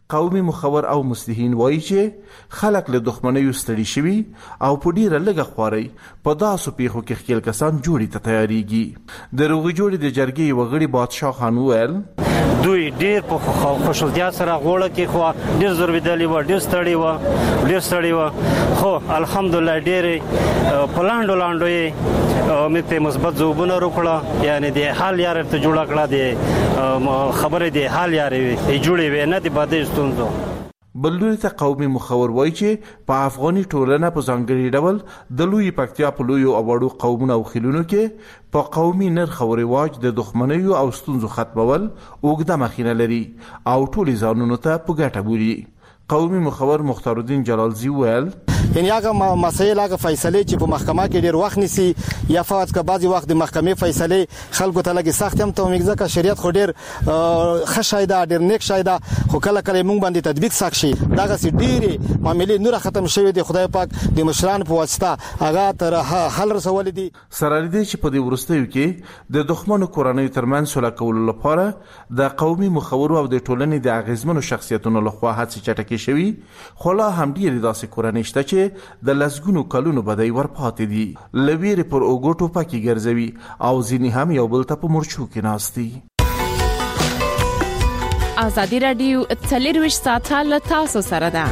قومي مخور او مصلحین وایي چې خلک له دښمنۍ ستړي شوي او په ډیره لږه خواري په داسو پیښو کې خپل کسان جوړي ته تیاریږي. د روغي جوړې د جرګې وغړي بادشاه خان وویل دوی ډیر په خوشحالتیا سره غوړه کې خو ډیر ضروري و ډیر ستړي و خو الحمدلله ډیر پلاندو یې مې په مثبت ځوابونه ورکړه. یعنی د حال یار ته جوړ کړه د خبرې د حال یار جوړې وې نه د باندې ستونزو. بلوري ته قومي مخور وایي چې په افغاني ټولنه په ځانګړي ډول د لوی پکتیا په لوی او وړو قومونو او خلونو کې په قومي نرخ او رواج د دښمنۍ او ستونزو ختمول اوږده مخینه لري او ټول ځانونو ته په ګټه بولي. قومي مخور مختار الدین جلالزی ویل یعنی هغه مسایل هغه فیصله چې په محکمه کې ډیر وخت نیسي یا فقط که بعضی وخت د محکمې فیصله خلکو ته لګي سخت هم ته موږ ځکه شریعت خو ډیر خشایده ډیر نیک شایده خو کله موږ باندې تطبیق ساکشي دغه سي ډیره معاملې نور ختم شوی دی. خدای پاک د مشران په واسطه هغه تر حل رسول دي. سره لري چې په دې ورستیو کې د دښمنو کورنۍ ترمن سوله کول لپاره د قومي مخورو او د ټولنې د اغیزمنو شخصیتونو لخوا هڅې چټکې شوي خو لا هم ډیر داسې کورنۍ شته چې د لسګونو کلونو بدای ورپاتې دي لویری پر اوګوټو پکې ګرځوي او ځینې هم یو بل ته په مرچو کې ناستي. ازادي رادیو 24 ساعته له تاسو سره ده.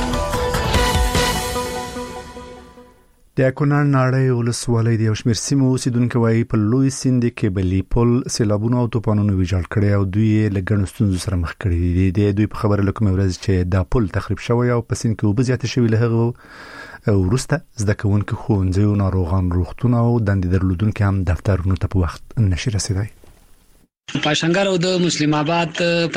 د کونړ ناړۍ ولسوالۍ د یو شمېر سیمو اوسیدونکو وايي په لوی سیند کې بلی پل سیلابونو او طوفانونو ویجاړ کړي او دوی له ګڼو ستونزو سره مخ کړي دي. دوی په خبره لکه ورځ چې دا پل تخریب شوی او په سیند کې وبو زیات شوی له هغه ورسته زده کوونکو ښوونځي ناروغان روغتون او دندې درلودونکو هم دفترونو ته په وخت نشي رسیدای. پاشنګر او د مسلم آباد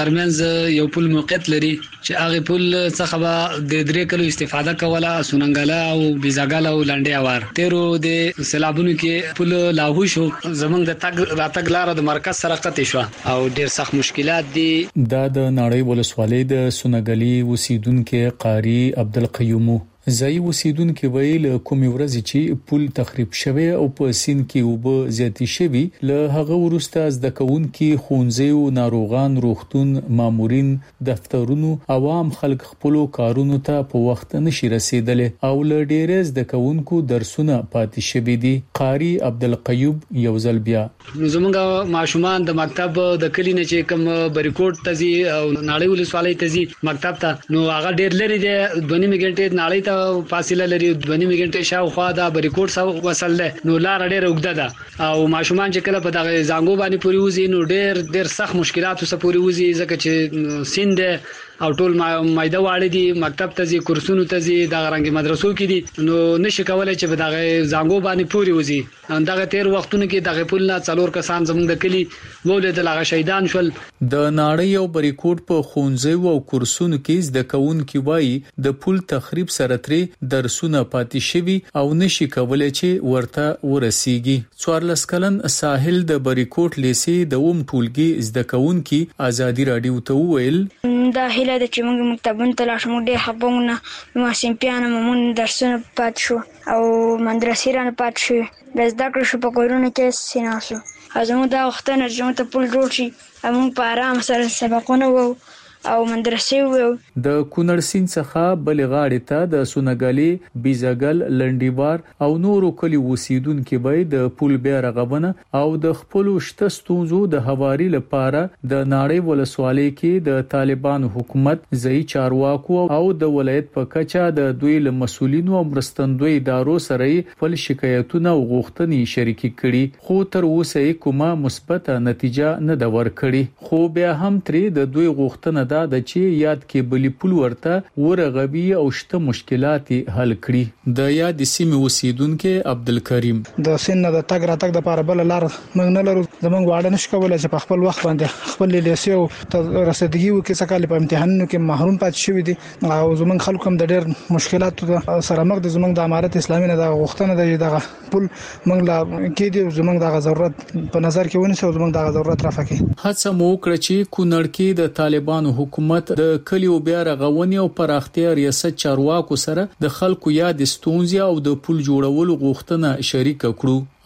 ترمنځ یو پل موقعیت لري چې هغه پل څخه به د درې کلو استفاده کوله سوننګاله او بیزاګاله او لنډي اوار تیرو د سیلابونو کې پل لاهو شو زمونږ د تګ راتګ لار د مرکز سره قطع شو او ډیر سخت مشکلات دي. دا د ناړۍ ولسوالۍ د سوننګالي اوسیدونکو قاری عبدالقیوم ځای اوسیدونکو ویل کومې ورځې چې پل تخریب شوی او په سین کې وبو زیاتی شوی له هغه ورسته زده کوونکو ښوونځي او ناروغان روغتون مامورین دفترونو عوام خلک خپل کارونو ته په وخت نشي رسیدلې او له ډیره زده کوونکو درسونه پاتې شوی دي. قاری عبدالقیوم یو ځل بیا زمونږ ماشومان د مکتب د کلی نه چې کوم بریکوټ تزي او ناړۍ ولسوالۍ تزي مکتب ته نو هغه ډیر لري د 2 غنټې ناړۍ ته فاصله لري 2 غنټې شاوخوا دا بریکوټ سره وصل ده نو لار ډیر اوږده ده او ماشومان چې کله په دغه زنګو باندې پوری وزي نو ډیر سخت مشکلات سره پوری وزي ځکه چې سیند او ټول مایده واړه دي مکتب ته ځي کورسونو ته ځي د غرنګ مدرسو کې دي نو نشي کولای چې په دغه زنګو باندې پوری وزي. دغه تیر وختونو کې دغه پل نه څلور کسان زموږ د کلی ولید لغه شهیدان شول. د ناړۍ او بریکوټ په ښوونځي او کورسونو کې زده کوونکو وایي د پل تخریب سره ترې درسونه پاتې شوي او نشي کولای چې ورته ورسیږي. 14 کلن ساحل د بریکوټ لیسي د ټولګي زده کوونکو ازادي رادیو ته ویل دا هله د چې موږ مکتبونو ته لاړ شو موږ ډېر خپونه ما سیمپیانو موږ درسونه پات شو او مدرسې رانه پات شو د زده کړو شو په کورونو کې سیناسو زموږ دا وختونه چې موږ ته پل جوړ شي موږ په آرام سره سبقونه وو او مدرسې وو. د کونړ سیند څخه بل غاړې ته د سونګالي بیزاګل لنډیوار او نورو کلی اوسیدونکو به د پل بیا رغونه او د خپل شته ستونزو د هواري لپاره د ناړۍ ولسوالۍ کې د طالبان حکومت ځای چارواکو او د ولایت په کچا د دوی له مسولینو او مرستندوی ادارو سره خپل شکایتونه او غوښتنې شریکې کړي خو تر اوسه کومه مثبت نتیجه نه دا ورکړي. خو بیا هم ترې د دوی غوښتنه دا د چې یاد کې بلی پل ورته ورغبي او شته مشکلات حل کړي. د یاد سیمه اوسیدونکو عبدالکریم د سین د تګ راتګ د لپاره بل لار موږ نه لرو زمونږ واړه نشو کولای چې په خپل وخت باندې خپل لیسي او رسیدګي وکړي څکه په امتحانونو کې محروم پات شوی دي او زمونږ خلکو هم د ډېر مشکلاتو سره مخ دي. زمونږ د امارت اسلامي نه د غوښتنه د دغه پل موږ لا کې دي زمونږ د ضرورت په نظر کې ونیسو زمونږ د ضرورت رافقي هڅه مو کړ چې کونړ کې د طالبانو حکومت د کلیو بیا رغونې او پراختیا ریاست چارواکو سره د خلکو یاد ستونزې او د پل جوړولو غوښتنه شریک کړو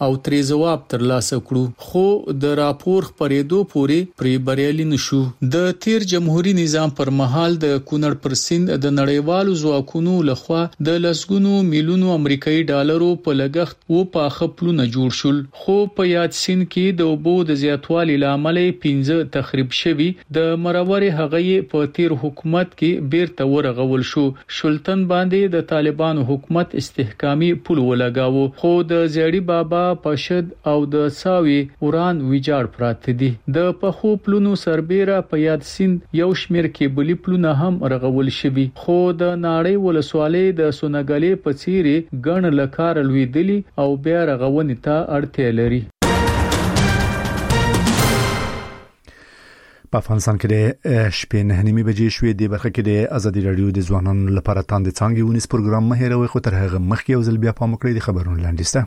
او ترې جواب ترلاسه کړو، خو د راپور خبرېدو پورې پرې بریالي نشو. د تیر جمهوریت نظام پر مهال د کونړ پر سیند د نړیوالو ځواکونو لخوا د لسګونو میلیونو امریکایي ډالرو په لګښت و په خپلونه جوړ شول، خو په یاد سین کې د اوبو د زیاتوالي لامل 15 تخریب شوی. د مرور هغه په تیر حکومت کې بیرته ورغول شو. شلتن باندې د طالبانو حکومت استحکامي پول ولګاوه، خو د زیړی بابا پشد او د ساوي وران ویجاړ پراته دي. د پخو پلونو سربېره په یاد سیند یو شمیر کېبلي پلونه هم رغول شوي، خو د ناړۍ ولسوالۍ د سونګلې په څیرې ګڼ لکار لویدلی او بیا رغونې ته اړتیا لري. په افغانستان کې د شپې 9:30 بجې شوې د برخه کې د ازادي رادیو د ځوانانو لپاره تاند څنګه ونیس پروګرام مه هېروئ، خو تر هغه مخکې یو ځل بیا پام وکړئ د خبرونو لاندې.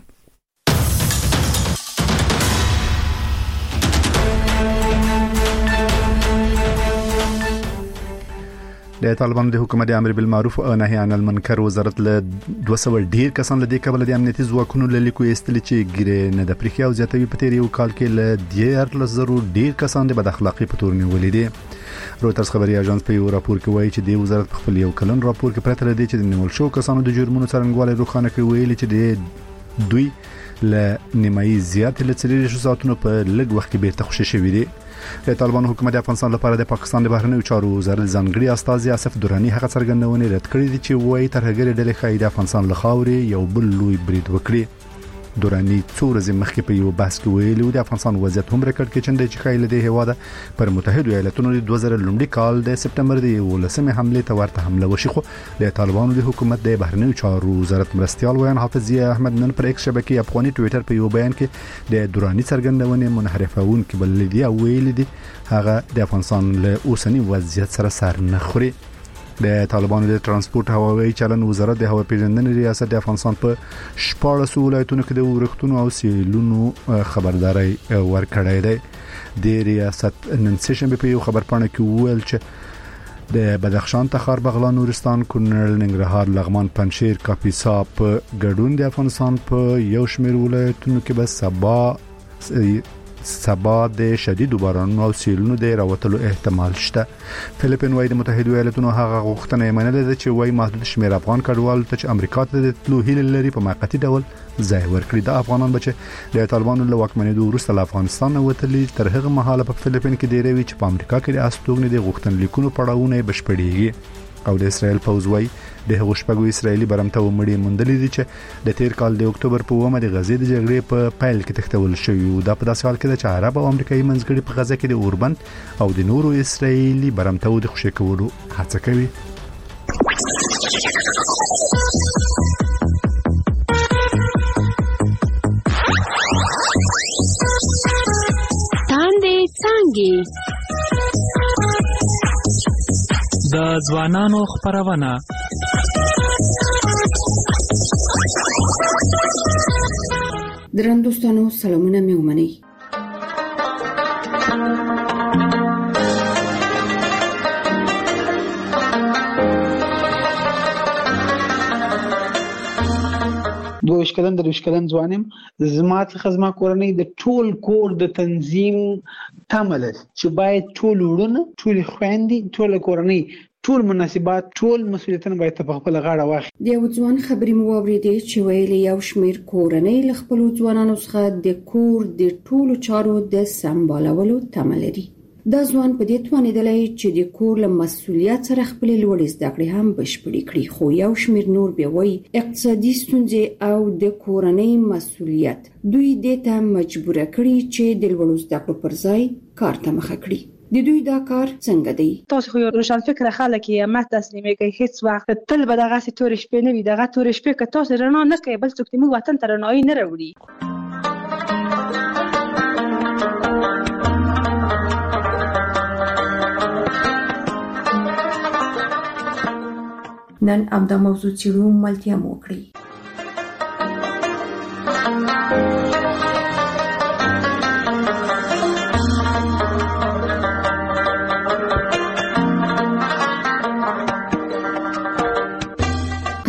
د طالبانو د حکومت امر بالمعروف او نهي عن المنکر وزارت له 200 ډیر کسان له دې کبل د امنیتي ځواکونو له لیکو استل چې ګیره نه د پریخي او زیاتوي په تیر یو کال کې له 10,000 ډیر کسان د بد اخلاقی په تور نیولې دي. رويټرز خبري اژانس په یو راپور کې وایي چې د وزارت خپل یو کلن راپور کې پرته لدی چې د نیول شو کسانو د جرمونو څرنګوالی روښانه کوي، ویلي چې د دوی له نیمایي زیات له 3 ساعتونو په لږ وخت کې بیرته خوشی شوی دی. د طالبانو حکومت د افغانستان لپاره د پاکستان د بهرنیو چارو وزارت ځانګړي استاذ آصف درانی هغه څرګندونه رد کړې دي چې وایي ترهګر ډلې خای د افغانستان له خاورې یو بل لوی برید وکړي. درانی څو ورځې مخکې په یو بحث کې ویلي د افغانستان وضعیت هم ریکارډ کې چنده چې خای له دې هواده پر متحده ایالاتونو د 2000 لومړي کال د سپټمبر د 19 حمله ته ورته حمله وشي، خو د طالبانو د حکومت د بهرنیو چارو وزارت مرستيال ویان حافظ احمد نن پر ایکس شبکې افغاني ټوئیټر په یو بیان کې د درانی څرګندونه منحرفون کې بل دي او ویلي دي هغه د افغانستان له اوسنی وضعیت سره سر نه خوري. د طالبانو د ترانسپورت هوایي چلن وزارت د هوا پیژندنې ریاست د افغانستان په 14 ولایتونو کې د ورښتونو او سیلونو خبرداري ورکړې ده. د ریاست نن سیشن په یو خبرپاڼه کې ویل چې د بدخشان، تخار، بغلان، نورستان، کونړ، ننګرهار، لغمان، پنجشیر، کاپیسا په ګډون د افغانستان په یو شمېر ولایتونو کې به سبا د شدید بارانونو او سیلونو د راوتلو احتمال شته. فلیپین وايي د متحده ایالاتونو هغه غوښتنه یې منلې ده چې وايي محدود شمېر افغان کډوالو ته چې امریکا ته د تلو هیله لري په موقتی ډول ځای ورکړي. د افغانان بچ د طالبانو له واکمنۍ وروسته له افغانستان وتلي تر هغه مهاله په فلیپین کې ډیری وی چې په امریکا کې د استوګنې د غوښتنلیکونو پړاوونه بشپړېږي. او د اسرائیل پوځ وايي د هغو شپږو اسرائیلي برمته ومړي مندلې دي چې د تیر کال د اکتوبر په 1 د غزې د جګړې په پایل کې تختول شوی او دا په داسې حال کې چې عرب او امریکایي منځګړي په غزه کې د اوربند او د نورو اسرائیلي برمته د خوشی کولو هڅه کوي. تاندې څنګه د ځوانانو خبرونه درندوستانو سلامونه مې ومنئ. دوه شکلن د شکلن ځوانم زما څخه زما کورنۍ د ټول کور د تنظیم تمل چې باید ټول ورونه ټول خويندې ټول کورنۍ ټول مناسبات ټول مسولیتونه باید په خپل غاړه واخلي. د یو ځوان خبرې مو واورېدې چې ویلي یو شمیر کورنۍ له خپل ځوانانو څخه د کور د ټولو چارو د سمبالولو تمل لري. دا ځوان په دې توانیدلای چې د کور له مسولیت سره خپل لوړ زده کړې هم بشپړې کړي، خو یو شمیر نور بیا وایي اقتصادي ستونزې او د کورنۍ مسولیت دوی دې ته مجبور کړي چې د لوړ زده کړو پر ځای کار ته مخه کړي. د دوی دا کار څنګه دی؟ تاسو خو روشن فکر خلک یې ما تسلیمې کوي، هیڅ وخت تل به دغه تور شپې نه وي، دغه تور شپې که تاسو رڼا نه کوي بل څوک موږ وطن ته رڼایي نه راوړي. نن امدا موضوع چیرو ملتیا موکړي.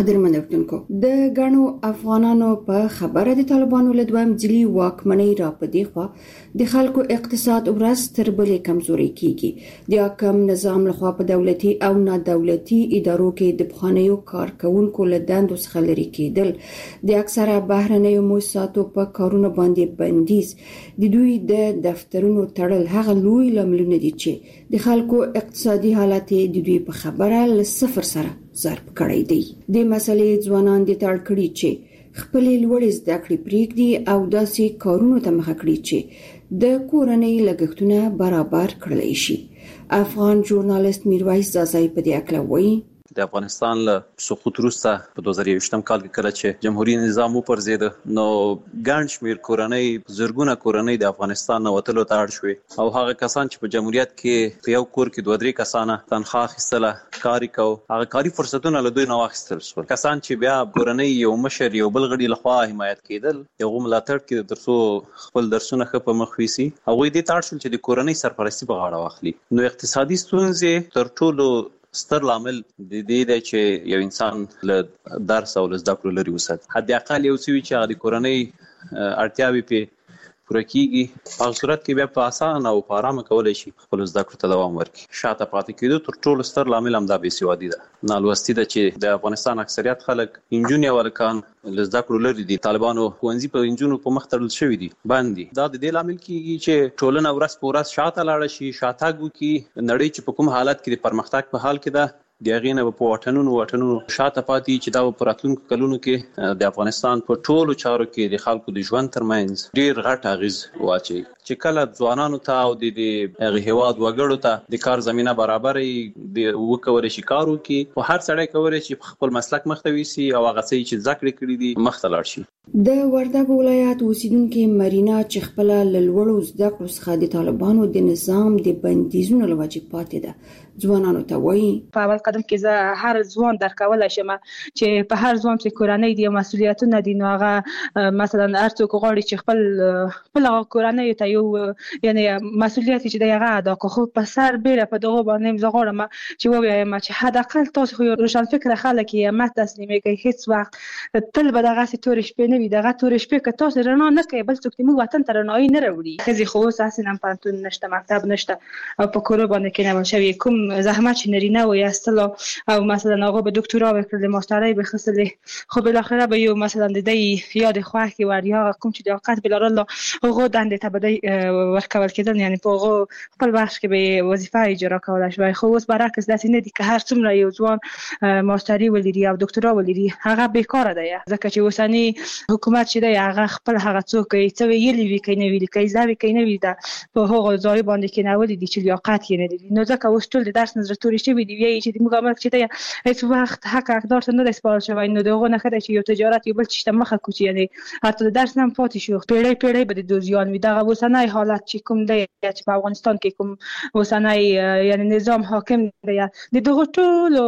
قدرمن اردوونکو د غنو افغانانو په خبره د طالبانو له دویم ځلي واکمنۍ را پدې خو د خلکو اقتصاد ورځ تر بلې کمزوري کیږي د حکم نظام لخوا په دولتي او نه دولتي ادارو کې د بخانیو کارکونکو له دندو څخه لري کېدل د اکثره بهرنیو مؤسساتو په کارونو باندې بندیز د دوی د دفترونو تړل هغه لوی لاملونه دي چې د خلکو اقتصادي حالت د دوی په خبره له صفر سره ضرب کړی دی د مسلې ځوانان د تړ کړي چې خپل لوړ زده کړې پریږدي او داسې کارونو ته مخه کړي چې د کورنۍ لګښتونه برابر کړلی شي. افغان ژورنالیست میرویس زازای په دې اړه وایي د افغانستان له سقوط وروسته په 2021 کال کې کله چې جمهوریت نظام وپرځید نو ګڼ شمېر کورنۍ زرګونه کورنۍ د افغانستان نه وتلو ته اړ شوې او هغه کسان چې په جمهوریت کې په یو کور کې 2-3 کسانه تنخواه اخیستله کار کو هغه کاري فرصتونه له دوی نه واخیستل شول. کسان چې بیا کورنۍ یو مشر یو بل غړي لخوا حمایت کېدل یو ملاتړ کې ترڅو خپل درسونه ښه په مخ ویسي هغه دې تاړ شول چې د کورنۍ سرپرستی په غاړه واخلي. نو اقتصادي ستونزې تر ټولو ستر لامل د دې دی چې یو انسان له درس او له زده کړو لري وساتي. حد اقل یو څه وي چې هغه د کورنۍ اړتیاوې په پوره کیږي په صورت کې بیا په اسانه او په آرامه کولای شي خپل زده کړو ته دوام ورکړي. شاته پاتې کېدو تر ټولو ستر لامل هم دا بېسوادي ده. نالوستي ده چې د افغانستان اکثریت خلک انجونې او هلکان له زده کړو لري دي. طالبانو ښوونځي په انجونو په مخ تړل شوي دي بند دي. دا د دې لامل کېږي چې ټولنه ورځ په ورځ شاته لاړه شي شاتګ وکړي. نړۍ چې په کوم حالت کې د پرمختګ په حال کې ده د هغې نه به په واټنونو شاته پاتې چې دا به په راتلونکو کلونو کې د افغانستان په ټولو چارو کې د خلکو د ژوند ترمنځ ډېر غټ اغېز واچوي. چې کله ځوانانو ته او د هغې هېواد وګړو ته د کار زمینه برابرې وکولی شي کار وکړي خو هر سړی کولی شي خپل مسلک مخ ته ویسي او هغه څه چې زده کړې کړي دي مخ ته لاړ شي. د وردګ ولایت اوسیدونکو مرینا چې خپل له لوړو زده کړو څخه د طالبانو د نظام د بندیزونو له وجې پاتې ده ځوانانو ته وایي په اول قدم کې زه هر ځوان درکولای شم چې په هر ځوان چې کورنۍ دی مسولیتونه دي نو هغه مثلا هر څوک غواړي چې خپل کورنۍ ته یو یعنی مسولیت چې دی هغه ادا کړي خو په سر بیره په دغه باندې زه غواړم چې ووایم چې حد اقل تاسو خو روشن فکر خلک یې مت تسلیمي کوي هیڅ وخت تل به دغه تور شپې نه وي دغه تور شپې که تاسو رڼا نه کوي بل څوک موږ وطن ته رڼایي نه راوړي. ښځې خو اوس اصلا پانتون نشته مکتب نشته او په کورو باندې کېنول شوي کوم زحمت چې نارینه وایستل او مثلا هغه به دکترا وکړل ماسترۍ به خصلې خو بل اخره به یو مثلا د دې یاد خوښ کې ور یا کوم چې د اوقات بلارل هغه دندې ته به ورکول کېدل یعنی په هغه خپل وخت کې به وظیفه اجرا کولای شي. خو اوس برعکس داسې نه دي که هر څومره یو ځوان ماسترۍ ولري او دکترا ولري هغه بیکاره دی ځکه چې اوسنی حکومت چې دی هغه خپل هغه څوک چې ویلي وي کوي نه ویلي کوي ځاوي کوي نه وي دا په هغه ځای باندې کې نه ولې دي چې لیاقت یې نه لري. نو ځکه اوس ټول د درس نظر توري شوی دی وایي چې موږ امر چې دی هیڅ وخت حق حقدار ته نه سپارل شوی نو دغه نه خدای چې یو تجارت یو بل چې مخه کوچ یعنی حتی د درس نه پاتې شو پیړۍ به د دوزیان وي دغه اوسنی حالت چې کوم دی چې په افغانستان کې کوم اوسنی یعنی نظام حاکم دی د دغه ټول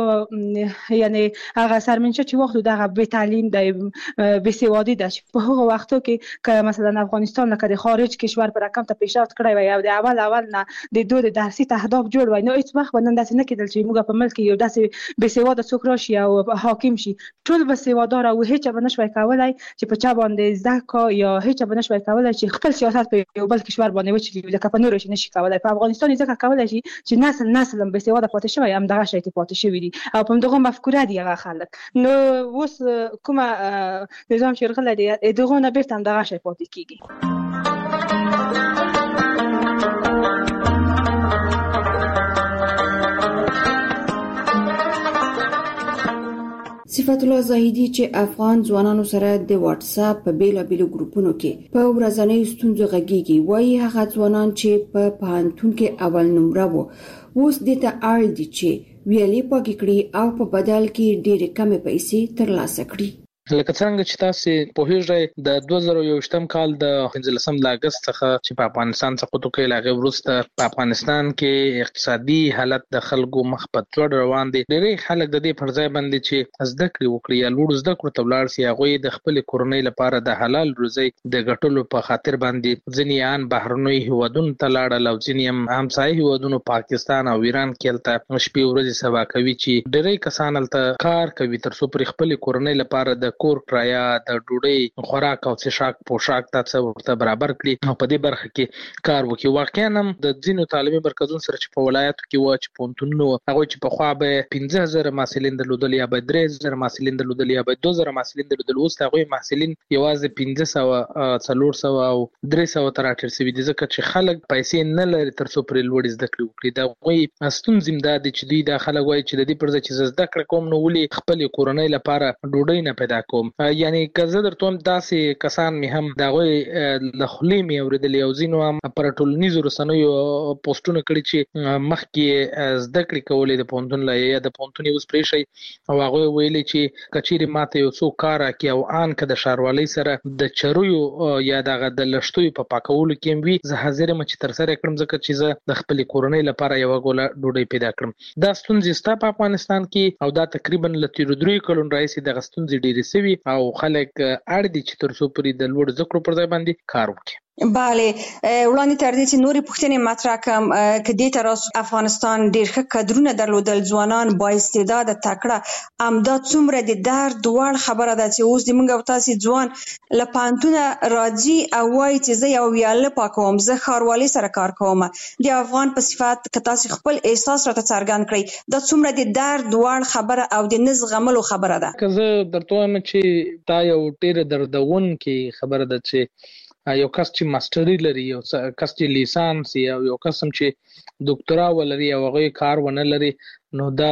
یعنی هغه سرمنشه چې وخت دغه به تعلیم دی به سوادي ده په هغه وختو کې که مثلا افغانستان لکه د خارج کشور پر رقم ته پیشرفت کړی وي او د اول نه د دوه درسي اهداف جوړ وي نو هیڅ وخت باندې داسې نه کېدل چې موږ په ملک یو داسې به سواده څوک راشي او حاکم شي ټول به سوادار او هیڅ به نشوي کولای چې په چا باندې ځکه یا هیڅ به نشوي کولای چې خپل سیاست په یو بل کشور باندې وچلي لکه په نور شي نشي کولای په افغانستان ځکه کولای شي چې نسل به سواده پاتې شوی هم دغه شی پاتې شوی دي او په دغه مفکوره دی هغه خلک نو اوس کومه نظام شرغله دی دغه نه بیرته دغه شی پاتې کیږي. صفت الله زاهدی چې افغان ځوانانو سره د واتس اپ په بیلابیلو ګروپونو کې په ورځنۍ ستونزو غږیږي وایي هغه ځوانان چې په پوهنتون کې اول نمره وو اوس د ته اړ دي چې ویلې پاکې کړي او په بدل کې ډېرې کمې پیسې ترلاسه کړي. لکه څنګه چې تاسو په هیڅ د 2021م کال د 15 اگست څخه چې په افغانستان څخه توکي لاغه ورسته په افغانستان کې اقتصادي حالت د خلکو مخ په توړ روان دي. ډېری خلک د دې پر ځای باندې چې زده کړې وکړي یا لوړ زده کړو ته ولاړ شي، هغه د خپل کورنۍ لپاره د حلال روزي د ګټلو په خاطر باندې ځینې ان بهرنوي هیوادونو ته لاړل او ځینې همسایه هیوادونو پاکستان او ایران کې تلته شپې ورځې سبا کوي چې ډېری کسان تل کار کوي تر څو پر خپل کورنۍ لپاره د کور کرایه، د ډوډۍ خوراک او څښاک پوشاک ته ورته برابر کړي او په دې برخه کې کار وکړي. واقعا هم د ځینو تعلیمي مرکزونو سره چې په ولایتو کې و چې پونتونو هغه چې په خوا به 15000 محصلین درلودل یا به 3000 محصلین درلودل یا به 2000 محصلین درلودل، اوس هغه محصلین یوازې 1500 400 او 300 تر اټر سوي دي ځکه چې خلک پیسې نه لري تر څو پر لوړ زده کړې وکړي. دا وایي استون زمداد چې دوی د خلک وایي چې د دې پر ځای چې زده کړې کوم نو ولي خپل کورنۍ لپاره ډوډۍ نه پیدا کوم. یعنی که زه درته داسې کسان می هم دا وایي له خلې می اوریدل او زینو هم پر ټولنیزو رسنیو پوسټونه کړي چې مخکې زده کړې کولې د پونتون لا یا د پونتون اوس پرې شي او هغه ویلي چې کچېری ماته یو څو کار کوي او ان که د شاروالۍ سره د چروي یا د لشتوي په پاکولو کې وي، زه حاضر یم چې تر سره کړم ځکه چې زه د خپل کورنۍ لپاره یو غوله ډوډۍ پیدا کړم. دا ستونزې ستا په افغانستان کې او دا تقریبا ل 3 کلونو راځي د غستونځې ډېرې سوي او خلک اړ دي چې تر څو پرې د لوړ ذکر پر ځای باندې کار وکړي. بله، وړاندې تر دې چې نورې پوښتنې مطرح کړم که دې تر اوسه افغانستان ډېر ښه کادرونه درلودل، ځوانان با استعداده تکړه، همدا څومره د درد وړ خبره ده چې اوس د موږ او تاسې ځوان له پوهنتونه راځي او وایي چې زه یو ویاله پاکوم، زه ښاروالۍ سره کار کوم. د افغان په صفت که تاسې خپل احساس راته څرګند کړئ، دا څومره د درد وړ خبره او د نه زغملو خبره ده. که زه درته وایم چې دا یو ډېره دردونکې خبره ده چې یو کس چې ماستري لري، یو کس چې لیسانس یا یو کس چې ډاکټرا ولري او هغه کار ونه لري، نو دا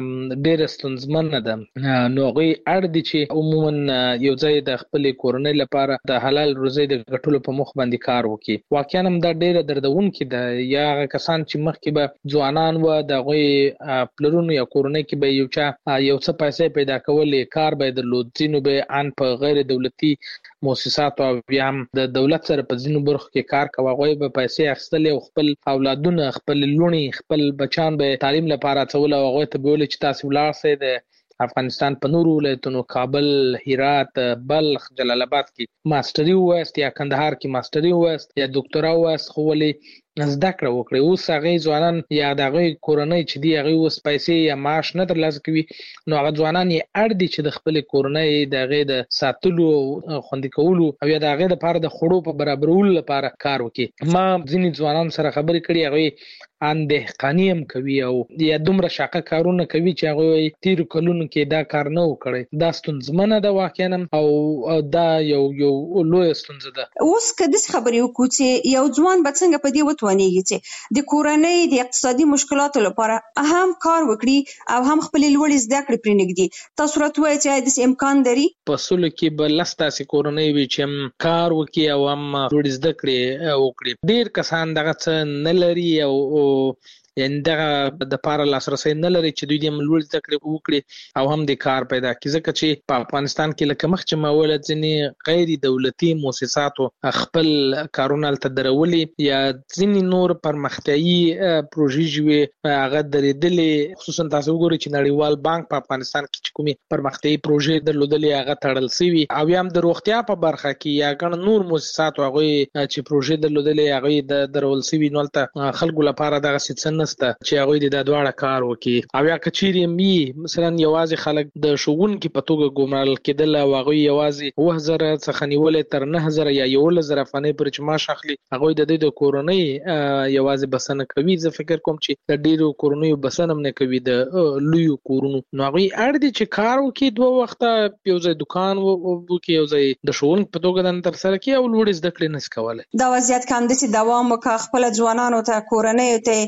ډېر ستونزمنه ده. نو هغه اړ دي چې عموما یو ځای د خپل کورنۍ لپاره د حلال روزي د ګټلو په مخ باندې کار وکړي. واقعا هم دا ډېر دردونکې ده. یا کسان چې مخکې به ځوانان و د هغه پلرونو یا کورنۍ کې به یو څه پیسې پیدا کولې، کار به درلود، ځینو به ان په غیر دولتي مؤسسات او بیا هم د دولت سره په ځینو برخو کې کار کوي، هغه به پیسې اخیستلې او خپل اولادونه، خپل لونی، خپل بچان به تعلیم لپاره ول او هغه ته ویل چې تاسو ولاړ سئ د افغانستان په نورو ولایتونو کابل، هرات، بلخ، جلال آباد کې ماستري وایست یا کندهار کې ماستري وایست یا ډاکټرا وایست، خو ولې زده کړه وکړي. اوس هغه ځوانان یا دغه کورنۍ چې دی هغه اوس پیسې یا معاش نه ترلاسه کوي، نو هغه ځوانان یې اړ دي چې د خپل کورنۍ دغه د ساتلو خوندي کولو او یا دغه لپاره د خړو په برابرولو لپاره کار وکړي. ما ځینې ځوانان سره خبرې کړې، هغه ان دهقاني هم کوي او یا دومره شاقه کارونه کوي چې هغه تیر کلونو کې دا کار نه وکړي. دا ستونزمنه ده واقعا او دا یو لوی ستونزه ده. اوس که د خبرې وکړو چې یو ځوان به څنګه په دې وتوانیږي چې د کورنۍ د اقتصادي مشکلاتو لپاره هم کار وکړي او هم خپل لوړ زده کړې پرې نږدي، تاسو راته وایئ چې د امکان لري؟ په سلو کې به لس داسې کورنۍ وي چې هم کار وکړي او هم لوړ زده کړې وکړي. ډېر کسان دغه څه نه لري او یعنی دغه د پاره لاسرسي نه لري چې دوی د لوړ زده کړې وکړي او هم د کار پیدا کړي، ځکه چې په افغانستان کې لکه مخ چې مولد ځینې غیر دولتي مؤسساتو خپل کارونه تل درولي یا ځینې نور پرمختیايي پروژې جوړې هغه درېدلې. خصوصا تاسو وګورئ چې نړیوال بانک په افغانستان کې چې کومي پرمختیايي پروژې درلودلې هغه تړل شوی او هم د روغتیا په برخه کې یا ګڼ نور مؤسسات هغه چې پروژې درلودلې هغه د درول شوی نو ته خلکو لپاره دغه څه چې هغه د دواړه کار وکړي. او یا کچيري می مثلا یوازې خلک د شوونکو په توګه ګمرل کېدل او هغه یوازې 2000 څخه نیولې تر 9000 یا 11000 افغانۍ پر چې معاش اخلي، هغه د کورنۍ یوازې بسنه کوي. زه فکر کوم چې د ډیرو کورنۍ بسنه هم نه کوي د لوی کورونو، نو هغه اړ دي چې کار وکړي، دوه وخته یو ځای دکان وکړي، یو ځای د شوونکو په توګه د تر سره کې او لوړ زده کړې نس کوله. دا وضعیت کم دي چې دوام وکړي، خپل ځوانانو ته، کورنۍ ته او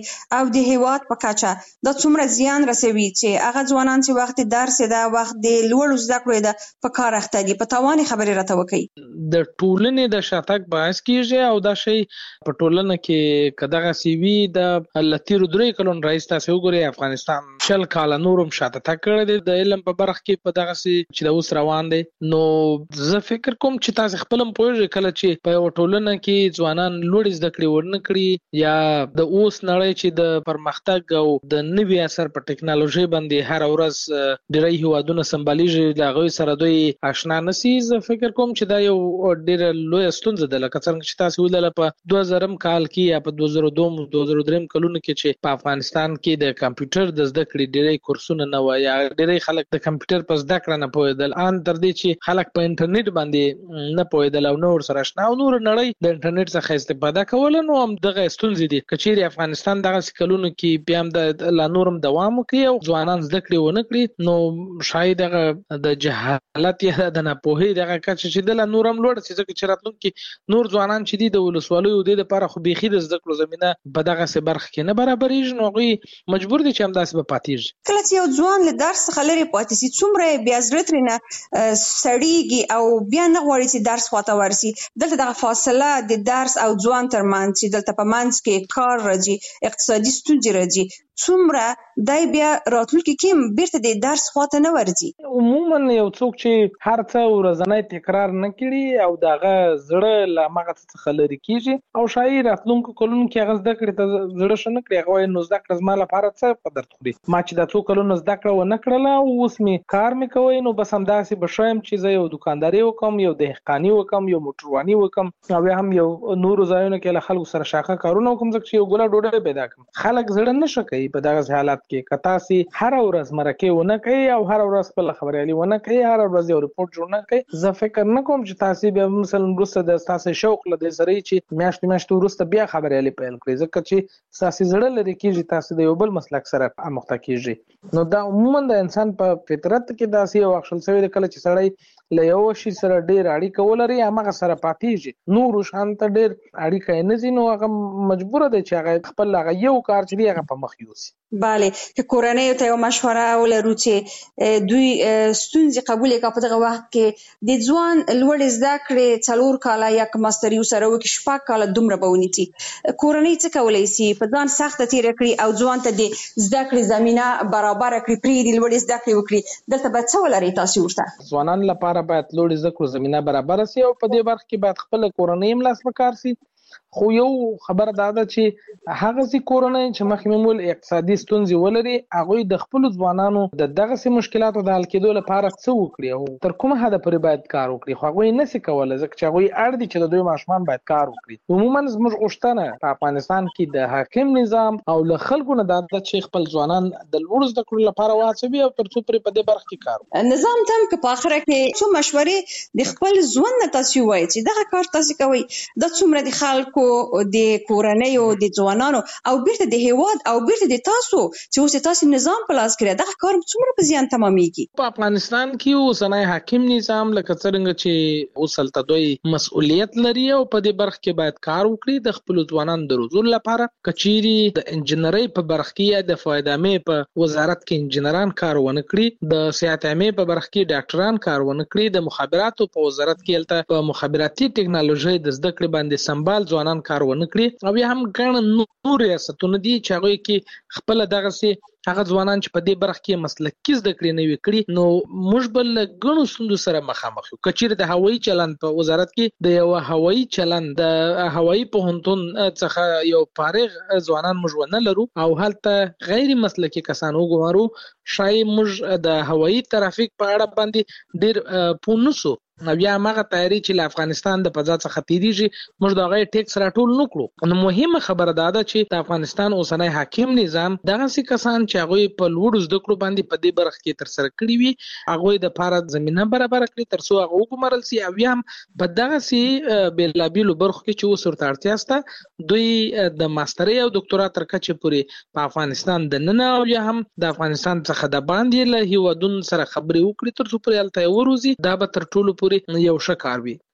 د هیواد په کچه د څومره زیان رسوي چې هغه ځوانان چې وخت درس دا وخت د لوړ زده کړو د په کار اخته دي په توان خبرې راته وکړي. د ټولنې د شاتګ باعث کیږي او دا شی په ټولنه کې کداغه سی وی د لتیرو درې کلون رئیس تاسو وګورئ افغانستان شل کال نورم شاته تکړه دي د علم په برخه کې په دغه سی چې د اوس روان دي. نو زه فکر کوم چې تاسو خپل پوهیږئ کله چې په ټولنه کې ځوانان لوړ زده کړې ورنکړي یا د اوس نړۍ چې د پرمختګ او د نوي اثر په ټکنالوژي باندې هر ورځ ډېری هیوادونه سمباليږي د غوي سره دوی آشنا نشي. زه فکر کوم چې دا یو ډېر لوی ستونزه ده لکه څنګه چې تاسو ویل په 2000 کال کې یا په 2002-2003 کلونو کې چې په افغانستان کې د کمپیوټر د زده کړې ډېری کورسونه نه و یا ډېری خلک د کمپیوټر په زده کړه نه پوهېدل ان تر دې چې خلک په انټرنیټ باندې نه پوهېدل او نور سره آشنا او نور نړۍ د انټرنیټ څخه استفاده کول. نو هم دغه ستونزې دي کچېری افغانستان دغه کلونو کې بیا هم د لا نورم دوام کوي او ځوانان زده کړې ونه کړي نو شاید هغه د جهالت یا د ناپوهۍ دغه کچه چې د لا نورم لوړ چې ځکه چې راتلونکي نور ځوانان چې دي د ولسوالیو د لپاره خو بيخي د زده کړو زمينه په دغه څه برخه کې نه برابرېږي نو غوي مجبور دي چې هم داسې به پاتېږي. کله چې یو ځوان له درس څخه لري پاتې سي څومره بیا زړه ترنه سړیږي او بیا نه غواړي چې درس خواته ورسي. دلته دغه فاصله د درس او ځوان ترمنځ چې دلته په منځ کې کار راځي اقتصادي ستونزې راځي څومره دای بیا راتلونکي کې بیرته د درس خواته نه ورځي. عموما یو څوک چې هر څه ورځنی تکرار نه کړي او دغه زړه لا مغه څخه لري کیږي او شاید راتلونکو کلونو کې هغه زده کړې ته زړه شنه کړي هغه نو زده کړه زما لپاره څه په درد خوري ما چې د څو کلونو زده کړه و نه کړله او اوس می کار می کوي نو بس همداسې بشایم چې زه یو دکانداري وکم یو دهقاني وکم یو موټرواني وکم او هم یو نور ځایونه کې له خلکو سره شاخه کارونه وکم ځکه چې یو ګوله ډوډۍ پیدا کړم. خلک زړه نشي کوي په دغه حالت کې کتا سي هر ورځ مرکه ونه کوي او هر ورځ خپل خبريالي ونه کوي هر ورځ یو ریپورت جوړ نه کوي. زه فکر نه کوم چې تاسو به مثلا روسه د تاسو شوق لدې سره چې میاشت ورسته بیا خبريالي پیل کړئ ځکه چې تاسو زړه لري کېږي تاسو د یو بل مسلک سره مخته کېږي. نو دا عموما د انسان په فطرت کې داسې یو اخشل سوی د کله چې سړی له یو شي سره ډېر اړیکه ولري هغه سره پاتېږي نور شانت ډېر اړیکه نه زینو هغه مجبور دی چې هغه خپل هغه یو کار چې هغه په مخ یوسي. بله که کورنۍ ته یو مشوره ولرو چې دوی ستونزې قبول کړي په دغه وخت کې د ځوان لوړ زده کړې 4 کاله یا ماستری سره وکړي 6 کاله دومره بونیتي کورنۍ څه کولای شي په ځان سخت تیر کړي او ځوان ته د زده کړې زمينه برابر کړي پری د لوړ زده کړې وکړي دلته به څه ولري تاسو ورته ځوانان لپاره باید لوړ زده کړو زمينه برابر شي او په دې برخه کې باید خپل کورنۍ ملاس وکړ شي. خو یو خبر دا ده چې هغه سي کورنۍ چې مخمول اقتصادي ستونزې ولري هغه د خپل ځوانانو د دغه سي مشکلاتو د حل کېدو لپاره څه وکړي او تر کومه حد پورې باید کار وکړي خو هغه نه سي کولای ځکه چې هغه اړ دي چې د دوی ماشومان باید کار وکړي. عموما زموږ غوښتنه په افغانستان کې د حاکم نظام او له خلکو نه د چې خپل ځوانان د لوړ زده کړو لپاره واچوي او تر څو پرې په دې برخه کې کار وکړي. نظام تم که په اخره کې څو مشورې د خپل ځوان نه تاسو وایي چې دغه کار تاسو کوي د څومره د خلکو د کورنۍ او د ځوانانو او بیرته د هیواد او بیرته د تاسو چې اوس تاسو نظام په لاس کې دغه کار څومره په زیان تمامېږي. په افغانستان کې اوسنۍ حاکم نظام لکه څنګه چې اوسلته دوی مسؤلیت لري او په دې برخه کې باید کار وکړي د خپل ځوانانو د روزلو لپاره کچيري د انجنیري په برخه کې یا د فایدامې په وزارت کې انجنیران کار ونه کړي د صحت عامه په برخه کې ډاکټران کار ونه کړي د مخابراتو په وزارت کې الته په مخابراتي ټکنالوژي د زده کړې باندې سمبال ځوانان کار ونه کړي او یا هم ګڼ نور ریاستونه دي چې هغه کې خپل دغه سي هغه ځوانان چې په دې برخه کې مسلکي زده کړې نه وکړي نو موږ بل ګڼو ستونزو سره مخامخ یو. کچېر د هوایي چلند په وزارت کې د یو هوایي چلند د هوایي پوهنتون څخه یو فارغ ځوانان موږ ونه لرو او هلته غیر مسلکي کسان وګورو شاید موږ د هوایي ترافیک په اړه باندې ډېر پونسو نو بیا هغه تیاری چې له افغانستان د فضا څخه تیریږي موږ دا غي ټیکس راټول نکړو. نو مهمه خبره ده چې د افغانستان اوسنۍ حاکم نظام دغه سي کسان چې هغه په لوړ زده کړو باندې په دې برخه کې تر سره کړی وي هغه د لپاره زمينه برابر کړي تر څو هغه وګمرل سي او هم په دغه سي بیلابیلو برخو کې چې وسورته اړتیا سته دوی د ماستري او ډاکټورا تر کچې پورې په افغانستان د نن او هم د افغانستان څخه د باندې له هیوادونو سره خبرې وکړي تر څو پرې الته وروزي دا به تر ټولو یو ښه کار وي.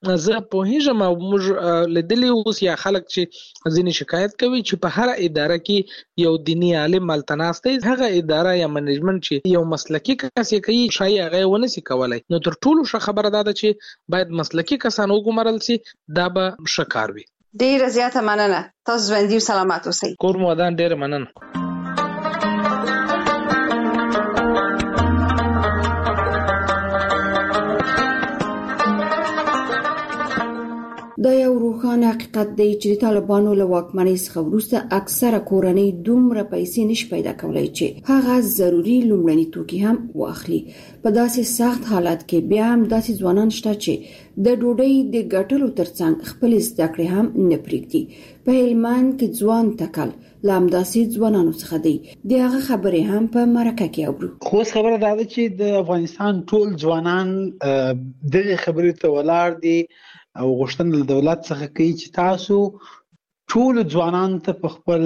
زه په هیڅ ما موږ لیدلی اوس یا خلک چې ځینې شکایت کوي چې په هر اداره کې یو دینی عالم ملتناسته هغه اداره یا منیجمنت چې یو مسلکی کس کوي شای هغه ونسی کولای. نو تر ټولو ښه خبره ده چې باید مسلکی کسان وګمارل سي، دا به شکار وي. ډیره زیاته مننه. تاسو ژوندي او سلامات اوسئ. کور مو ودان. ډیره مننه. دا یو روښانه حقیقت دی چې د طالبانو له واکمنۍ څخه وروسته اکثره کورنۍ دومره پیسې نشي پیدا کولی چې هغه ضروري لومړني توکي هم واخلي. په داسې سخت حالت کې بیا هم داسې ځوانان شته چې د ډوډۍ د ګټلو ترڅنګ خپل زده کړې هم نه پرېږدي. په هلمند کې ځوان تکل لام داسې ځوانانو څخه دی. دغه خبرې هم په مرکه کې اورو. خو خبره دا ده چې د افغانستان ټول ځوانان دغه خبرې ته ولاړ دي او غوښتنه له دولت څخه کوي چې تاسو ټول ځوانان ته په خپل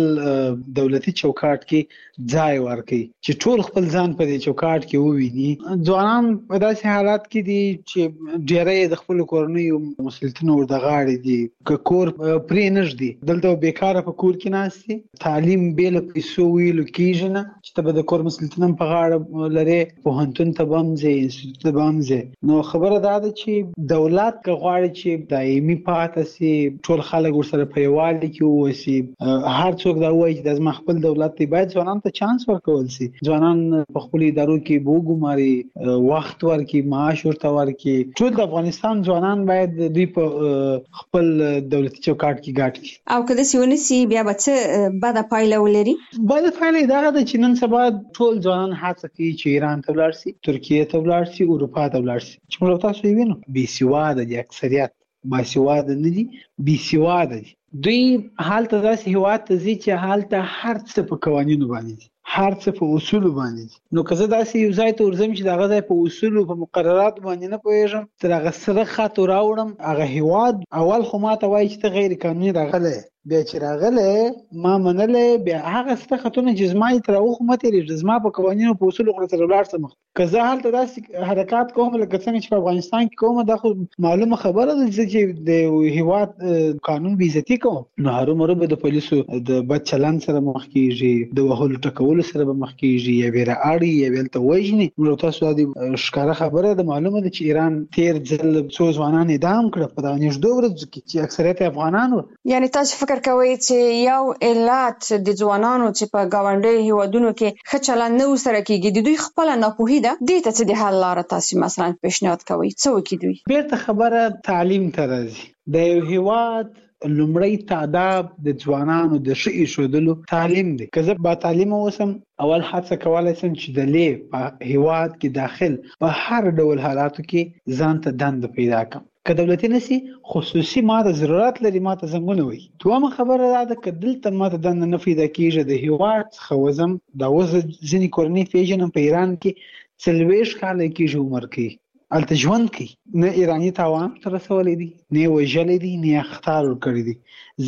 دولتي چوکاټ کې ځای ورکړي چې ټول خپل ځان په دې چوکاټ کې وویني. ځوانان په داسې حالات کې دي چې ډېری د خپل کورنیو مسؤلیتونو ورته غاړې دي، که کور پرې نږدي دلته بیکاره په کور کې ناست دي، تعلیم بې له پیسو ویلو کېږي نه چې ته به د کور مسؤلیتونه په غاړه لرې، پوهنتون ته به هم ځې، انسټیټوت ته به هم ځې. نو خبره دا ده چې دولت که غواړي چې دایمي پاتې سي، ټول خلک ورسره په یووالي کې ووسی، هر څوک دا وایي چې د زما خپل دولت دی، باید ځوانان ته چانس ورکول سي. ځوانان په خپل ادارو کې وګماري، وخت ورکړي، معاش ورته ورکړي. ټول د افغانستان ځوانان باید دوی په خپل دولتي چوکاټ کې ګډ کړي. او که داسې ونسي بیا به څه بده پایله ولري؟ بده پایله دا ده چې نن سبا ټول ځوانان هڅه کوي چې ایران ته ولاړ سي، ترکیه ته ولاړ سي، اروپا ته ولاړ سي. چې موږ تاسو یې وینو بې سواده دي، اکثریت باسواده نه دي، بې سواده دي. دوی حالت داسې هیواد ته ځي چې حالت هر څه په قوانینو باندې دي، هر څه په اصول باندې دي. نو که زه داسې یو ځای ته ورځم چې دغه ځای په اصول او په مقررات باندې نه پوهیږم، تر هغه سره خط راوړم، هغه هیواد اول خو ماته وایي چې ته غیر قانوني راغلی، بیا چې راغلی ما منلې، بیا هغه څه خطونه چې زما یې تر هغو مه تېرېږي، زما په قوانینو په اصولو خو سره ولاړ سم. که زه هلته داسې حرکات کوم لکه څنګه چې په افغانستان کې کوم، دا خو معلومه خبره ده چې د هیواد قانون بې عزتي کوم، نو هرومرو به د پولیسو د بد چلند سره مخ کېږي، د وهلو ټکولو سره به مخ کېږي، یا به رااړي یا به هلته وژني. موږ تاسو دا د ښکاره خبره ده، معلومه ده چې ایران تېر ځل څو ځوانان اعدام کړه په دغه نږدې ورځو کې چې اکثریت افغانان وو. یعنې تاسو فکر کوئ چې یو علت د ځوانانو چې په ګاونډي هیوادونو کې ښه چلند نه ورسره کېږي د دوی خپله ناپوهي ده؟ دې ته څه د حل لاره تاسو مثلا پیشنهاد کوئ؟ څه وکړي دوی؟ بیرته خبره تعلیم ته راځي. د یو هیواد لومړی تعداد د ځوانانو د ښه ایښودلو تعلیم دی. که زه با تعلیم اوسم، اول هڅه کولی شم چې د لې په هیواد کې داخل په هر ډول حالاتو کې ځان ته دنده پیدا کړم. که دولتي نسی خصوصي ماته ضرورت لري ماته زنګونه وي. دومره خبره دا ده که دلته ماته دنده نه پیدا کېږي د هیواد څخه وځم، دا اوس ځینې کورنۍ پېژنم په ایران کې 40 کاله کېږي عمر کوي، هلته ژوند کوي، نه ایراني تاوان ته رسولی دی، نه یې وژلی دی، نه یې اخطار ورکړی دی،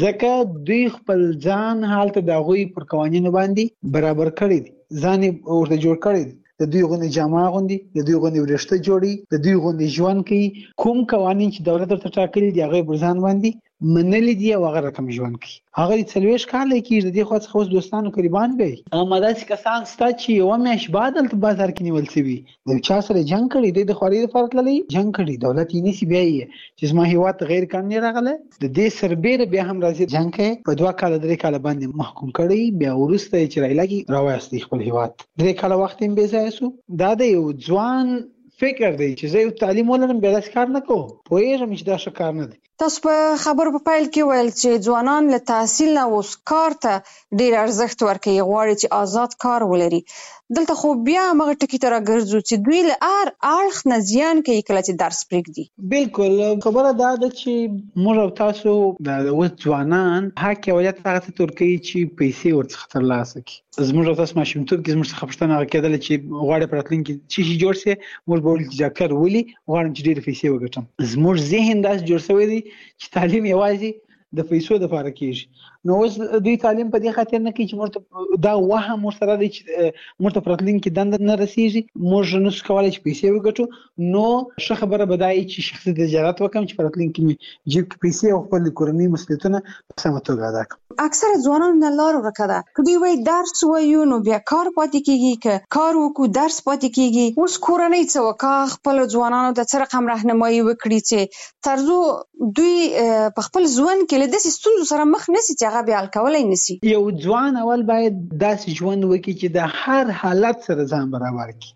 ځکه دوی خپل ځان هلته د هغوی پر قوانینو باندې برابر کړی دی، ځان یې ورته جوړ کړی دی. د دوی غوندې جامه اغوندي، د دوی غوندې وریښته جوړي، د دوی غوندې ژوند کوي. کوم قوانین چې دولت ورته ټاکلي دي هغه یې پر ځان باندې منلي دي او هغه رقم ژوند کوي. هغه 40 کاله کېږي، د دې خوا څخه اوس دوستانو قریبان دی. اما داسې کسان شته چې یوه میاشت بعد هلته بازار کې نیول شوي، د چا سره جنګ کړی دی، د خوارۍ دپاره تللی جنګ کړي، دولت یې نیسي، بیا یې چې زما هېواد ته غیر قانوني راغلی، د دې سربیره بیا هم راځي جنګ کوي، په 2 کاله 3 کاله باندې محکوم کړی، بیا وروسته یې چې رایلګي راوایستی خپل هېواد. 3 کاله وخت یې بې ځایه سو. دا د یو ځوان فکر دی چې زه یو تعلیم ولرم بیا داسې کار نه کوم، پوهېږم چې دا ښه کار نه دی. تاسو په خبرو په پیل کې ویل چې ځوانان له تحصیل نه اوس کار ته ډېر ارزښت ورکوي، غواړي چې آزاد کار ولري. دلته خو بیا همغه ټکي ته راګرځو چې دوی له هر اړخ نه زیان کوي کله چې درس پرېږدي. بالکل خبره دا ده چې موږ او تاسو د اوس ځوانان حق اولت هغه ته ورکوي چې پیسې ورڅخه ترلاسه کړي. زموږ او تاسو ماشومتوب کې زموږ څخه پوښتنه هغه کېدله چې غواړې په راتلونکي کې څه شي جوړ سي، موږ به ویل چې ډاکټر ولي غواړم چې ډېرې پیسې وګټم. زموږ ذهن داسې جوړ شوی دی چې تعلیم یوازې د پیسو د لپاره کیږي نو اوس دوی تعلیم په دې خاطر نه کوي چې مرته دا وهم ورسره دی چې مرته پرتلین کې دند نه رسیږي موږ نو کولای چې پیسې وګټو نو ښه خبره بدای چې شخصي تجارت وکم چې پرتلین کې جیب کې پیسې او خپل کورنۍ مسؤلیتونه په سمه توګه ادا کړم اکثر ځوانان نه لار ورکه ده کدی وای درس وایو نو بیا کار پاتې کیږي ک کار وکړو درس پاتې کیږي اوس کورنۍ څه وکړه خپل ځوانانو د څه رقم راهنمایي وکړي چې ترڅو دوی په خپل ژوند کې له داسې ستونزو سره مخ نشي چې هغه بیا کولای نشي یو ځوان اول باید داسې ژوند وکړي چې د هر حالت سره ځان برابر کړي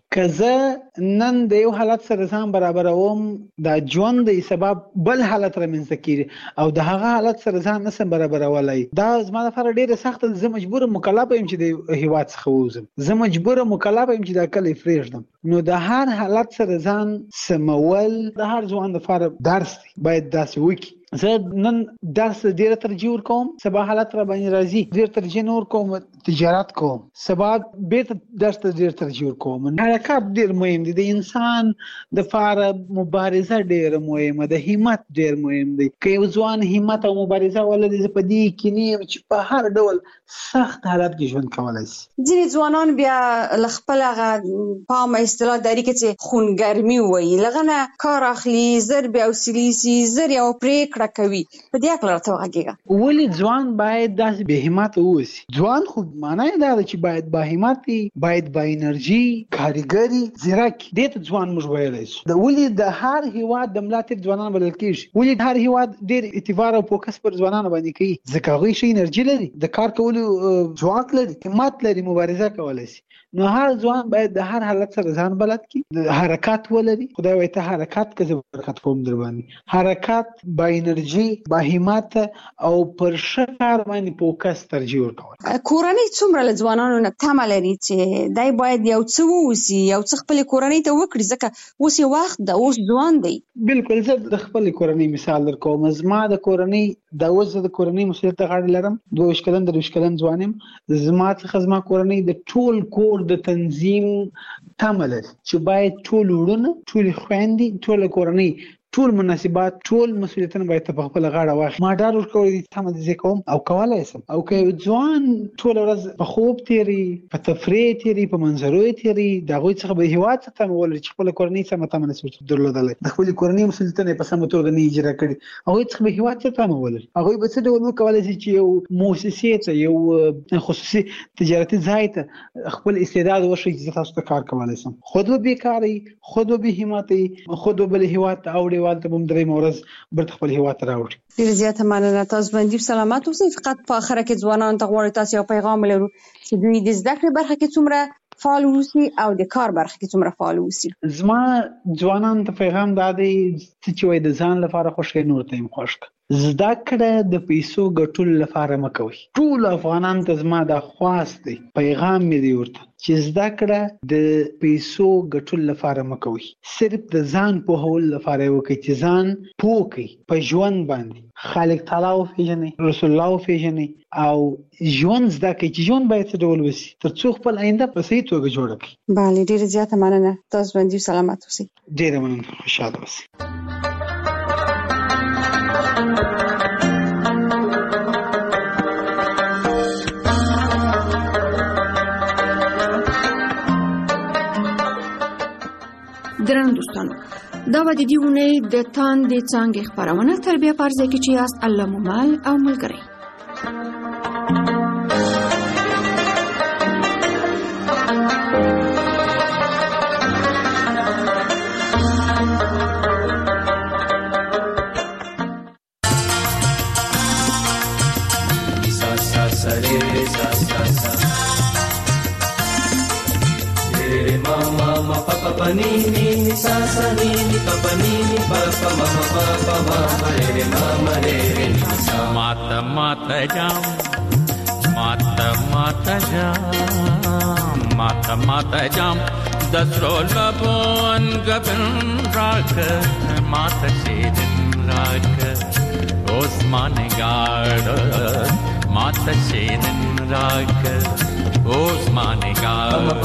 کزه نن د یو حالت سره ځان برابروم د ژوند د سبب بل حالت رامنځته کیږي او د هغه حالت سره ځان نسم برابرولای دا زما لپاره ډیره سخت زه مجبور مکلف یم چې د هیواد څخه ووزم زه مجبور مکلف یم چې د کلی فریږدم نو د هر حالت سره ځان سمول د هر ځوان لپاره درس باید داسې وکړي زه نن درس ډیره ترجیح ورکوم سبا حالت را باندې راځي ډیر ترجیح نور کوم تجارت کوم سبا بیرته درس ډیر ترجیح ورکوم حرکت ډیر مهم دی د انسان د لپاره مبارزه ډیر مهمه ده همت ډیر مهم دی که یو ځوان همت او مبارزه ولري په دې کې نه چې په هر ډول سخت حالت کې ژوند کولای شي ځینې ځوانان بیا خپل هغه پام اصطلاح داری کې چې خونګرمي وایي لغنه کار اخلي زر بیا وسلیسي زر یو پریکړه کوي په دې اړه راته وغږیږه ولی ځوان باید داسې به همت اوسي ځوان خو معنی دا ده چې باید با همتي باید با انرژي کاریګری زیرک دې ته ځوان موږ ویلای شو د ولی د هر هیواد د ملاتړ ځوانان بلل کیږي ولی د هر هیواد ډیر اعتبار او فوکس پر ځوانانو باندې کوي ځکه هغه شي انرژي لري د کار کولو ځواک لري همت لري مبارزه کولای شي نو هر ځوان باید د هر حالت سره ځان بلد کړي د حرکت ولري خدای وایي ته حرکت کوي برکت کوم در باندې حرکت با انرژي با همت او پر شکر باندې فوکس ترجیح ورکول کورنۍ څومره ځوانانو نه تمه لري چې دای باید یو څه ووسی یو څه خپل کورنۍ ته وکړي ځکه اوس یو وخت د اوس ځوان دی بالکل زه د خپل کورنۍ مثال درکوم زما د کورنۍ د اوس د کورنۍ مسؤلیت غاړه لرم 22 کلن 23 کلن ځوانم زما څخه زما کورنۍ د ټول کور د تنظیم تمه لري چې باید ټول ورونه ټول خويندې ټول کورنۍ ټول مناسبات ټول مسؤلیتونه باید په خپل غاړه واخلي ما ډار ورکوي چې تم دې کوم او کولای شم او که ځوان ټول ورځ په خوب تیری په تفریح تیری په منظرو تیری دا غوي څخه به هیواد ته تم ول چې خپل کورنۍ سم تم نه سوچ درلودل د خپل کورنۍ مسؤلیتونه په سم توګه نه اجرا کړي هغه څخه به هیواد ته تم ول هغه به څه ډول کولای شي چې یو مؤسسه ته یو خصوصي تجارتي ځای ته خپل استعداد وشي چې تاسو ته کار کولای شم خود به بیکاری خود به همتي خود به هیواد ته اوړي والته بم درې مورز برت خپل هیواد راوړي ډیر زیاته مننه تاسو باندې سلامات اوسئ فقط په اخر کې ځوانان ته غواړي تاسو یو پیغام لرو چې دوی د زده کړې برخه کې څومره فعال اوسي او د کار برخه کې څومره فعال اوسي زما ځوانان ته پیغام دی چې وای د ځان لپاره خوشی نور ته خوش زده کړه د پیسو ګټل لپاره مکوي ټول افغانان ته زما د خواست دی پیغام مې دی ورته چې زده کړه د پیسو ګټل لپاره مکوي صرف د ځان په هول لپاره وکړي چې ځان پوکي په ژوند باندې خالق تعالی او پیژنې رسول الله او پیژنې او ژوند زده کړي چې ژوند باید څه ډول وسی ترڅو خپل آینده په صحیح توګه جوړ کړي bale ډیر زیاته مننه تاسو باندې سلامات اوسئ ډیر مننه خوشاله اوسئ درنو دوستانو دا به د دې اونۍ د تاندې څانګې خپرونه تربیه پرځای کې چې یاست الله مو مل او ملګری Pani ni sa sa ni ni pa pa ni ni pa pa ma ma re ma re sa mata mata jam mata mata jam mata mata jam dasro labon gabin rak mata shedin rak osman gard mata shedin rak Osman gard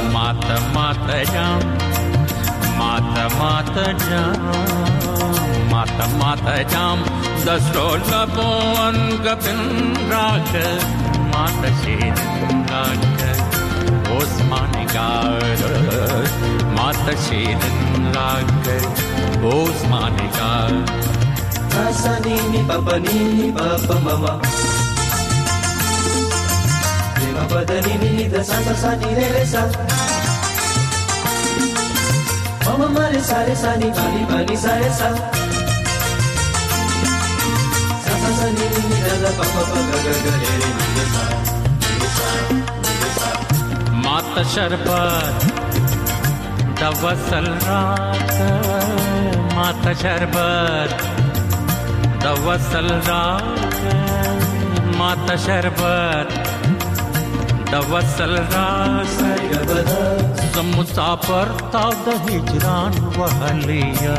mata mata jam mata mata jam माता माता जाम दसरो लबोन गबिन राग माता शीदन राग ओस्मानी गार माता शीदन राग ओस्मानी गार Sani ni papa mama Prima pada ni da sa sa ni re sa Mama mare sare sa ni bani sa re sa Sa sa ni da papa ga ga ga re ni sa माता शरबत दवसल रात माता शरबत दवसल रात माता शरबत दवसल रात मुसाफर ताव हिजरान वहलिया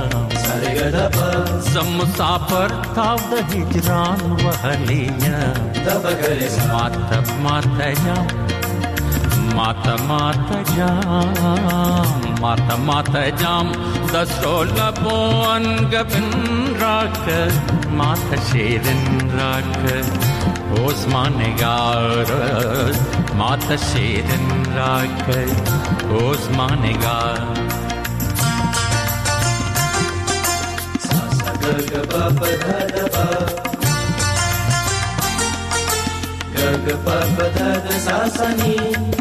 मुसाफर ताव हिजरान वहलिया माता माता जाम माता माता जाम माता माता जाम दसरो लबोन गबिन राग माता शीदन राग ओस्मानी गार माता शीदन राग ओस्मानी गार Sa sa ga ga pa pa da da pa ga ga pa pa da da sa sa ni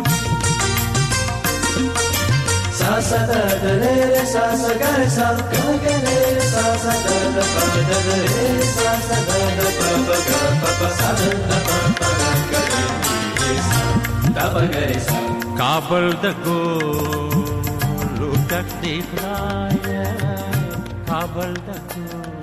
Sa sa da da re re sa sa ga sa ga ga re sa sa da da pa da da re sa sa da da pa pa ga pa pa sa da pa pa ga ga re sa da pa ga re sa Kabul द गोलू तक दिख रहा है काबल द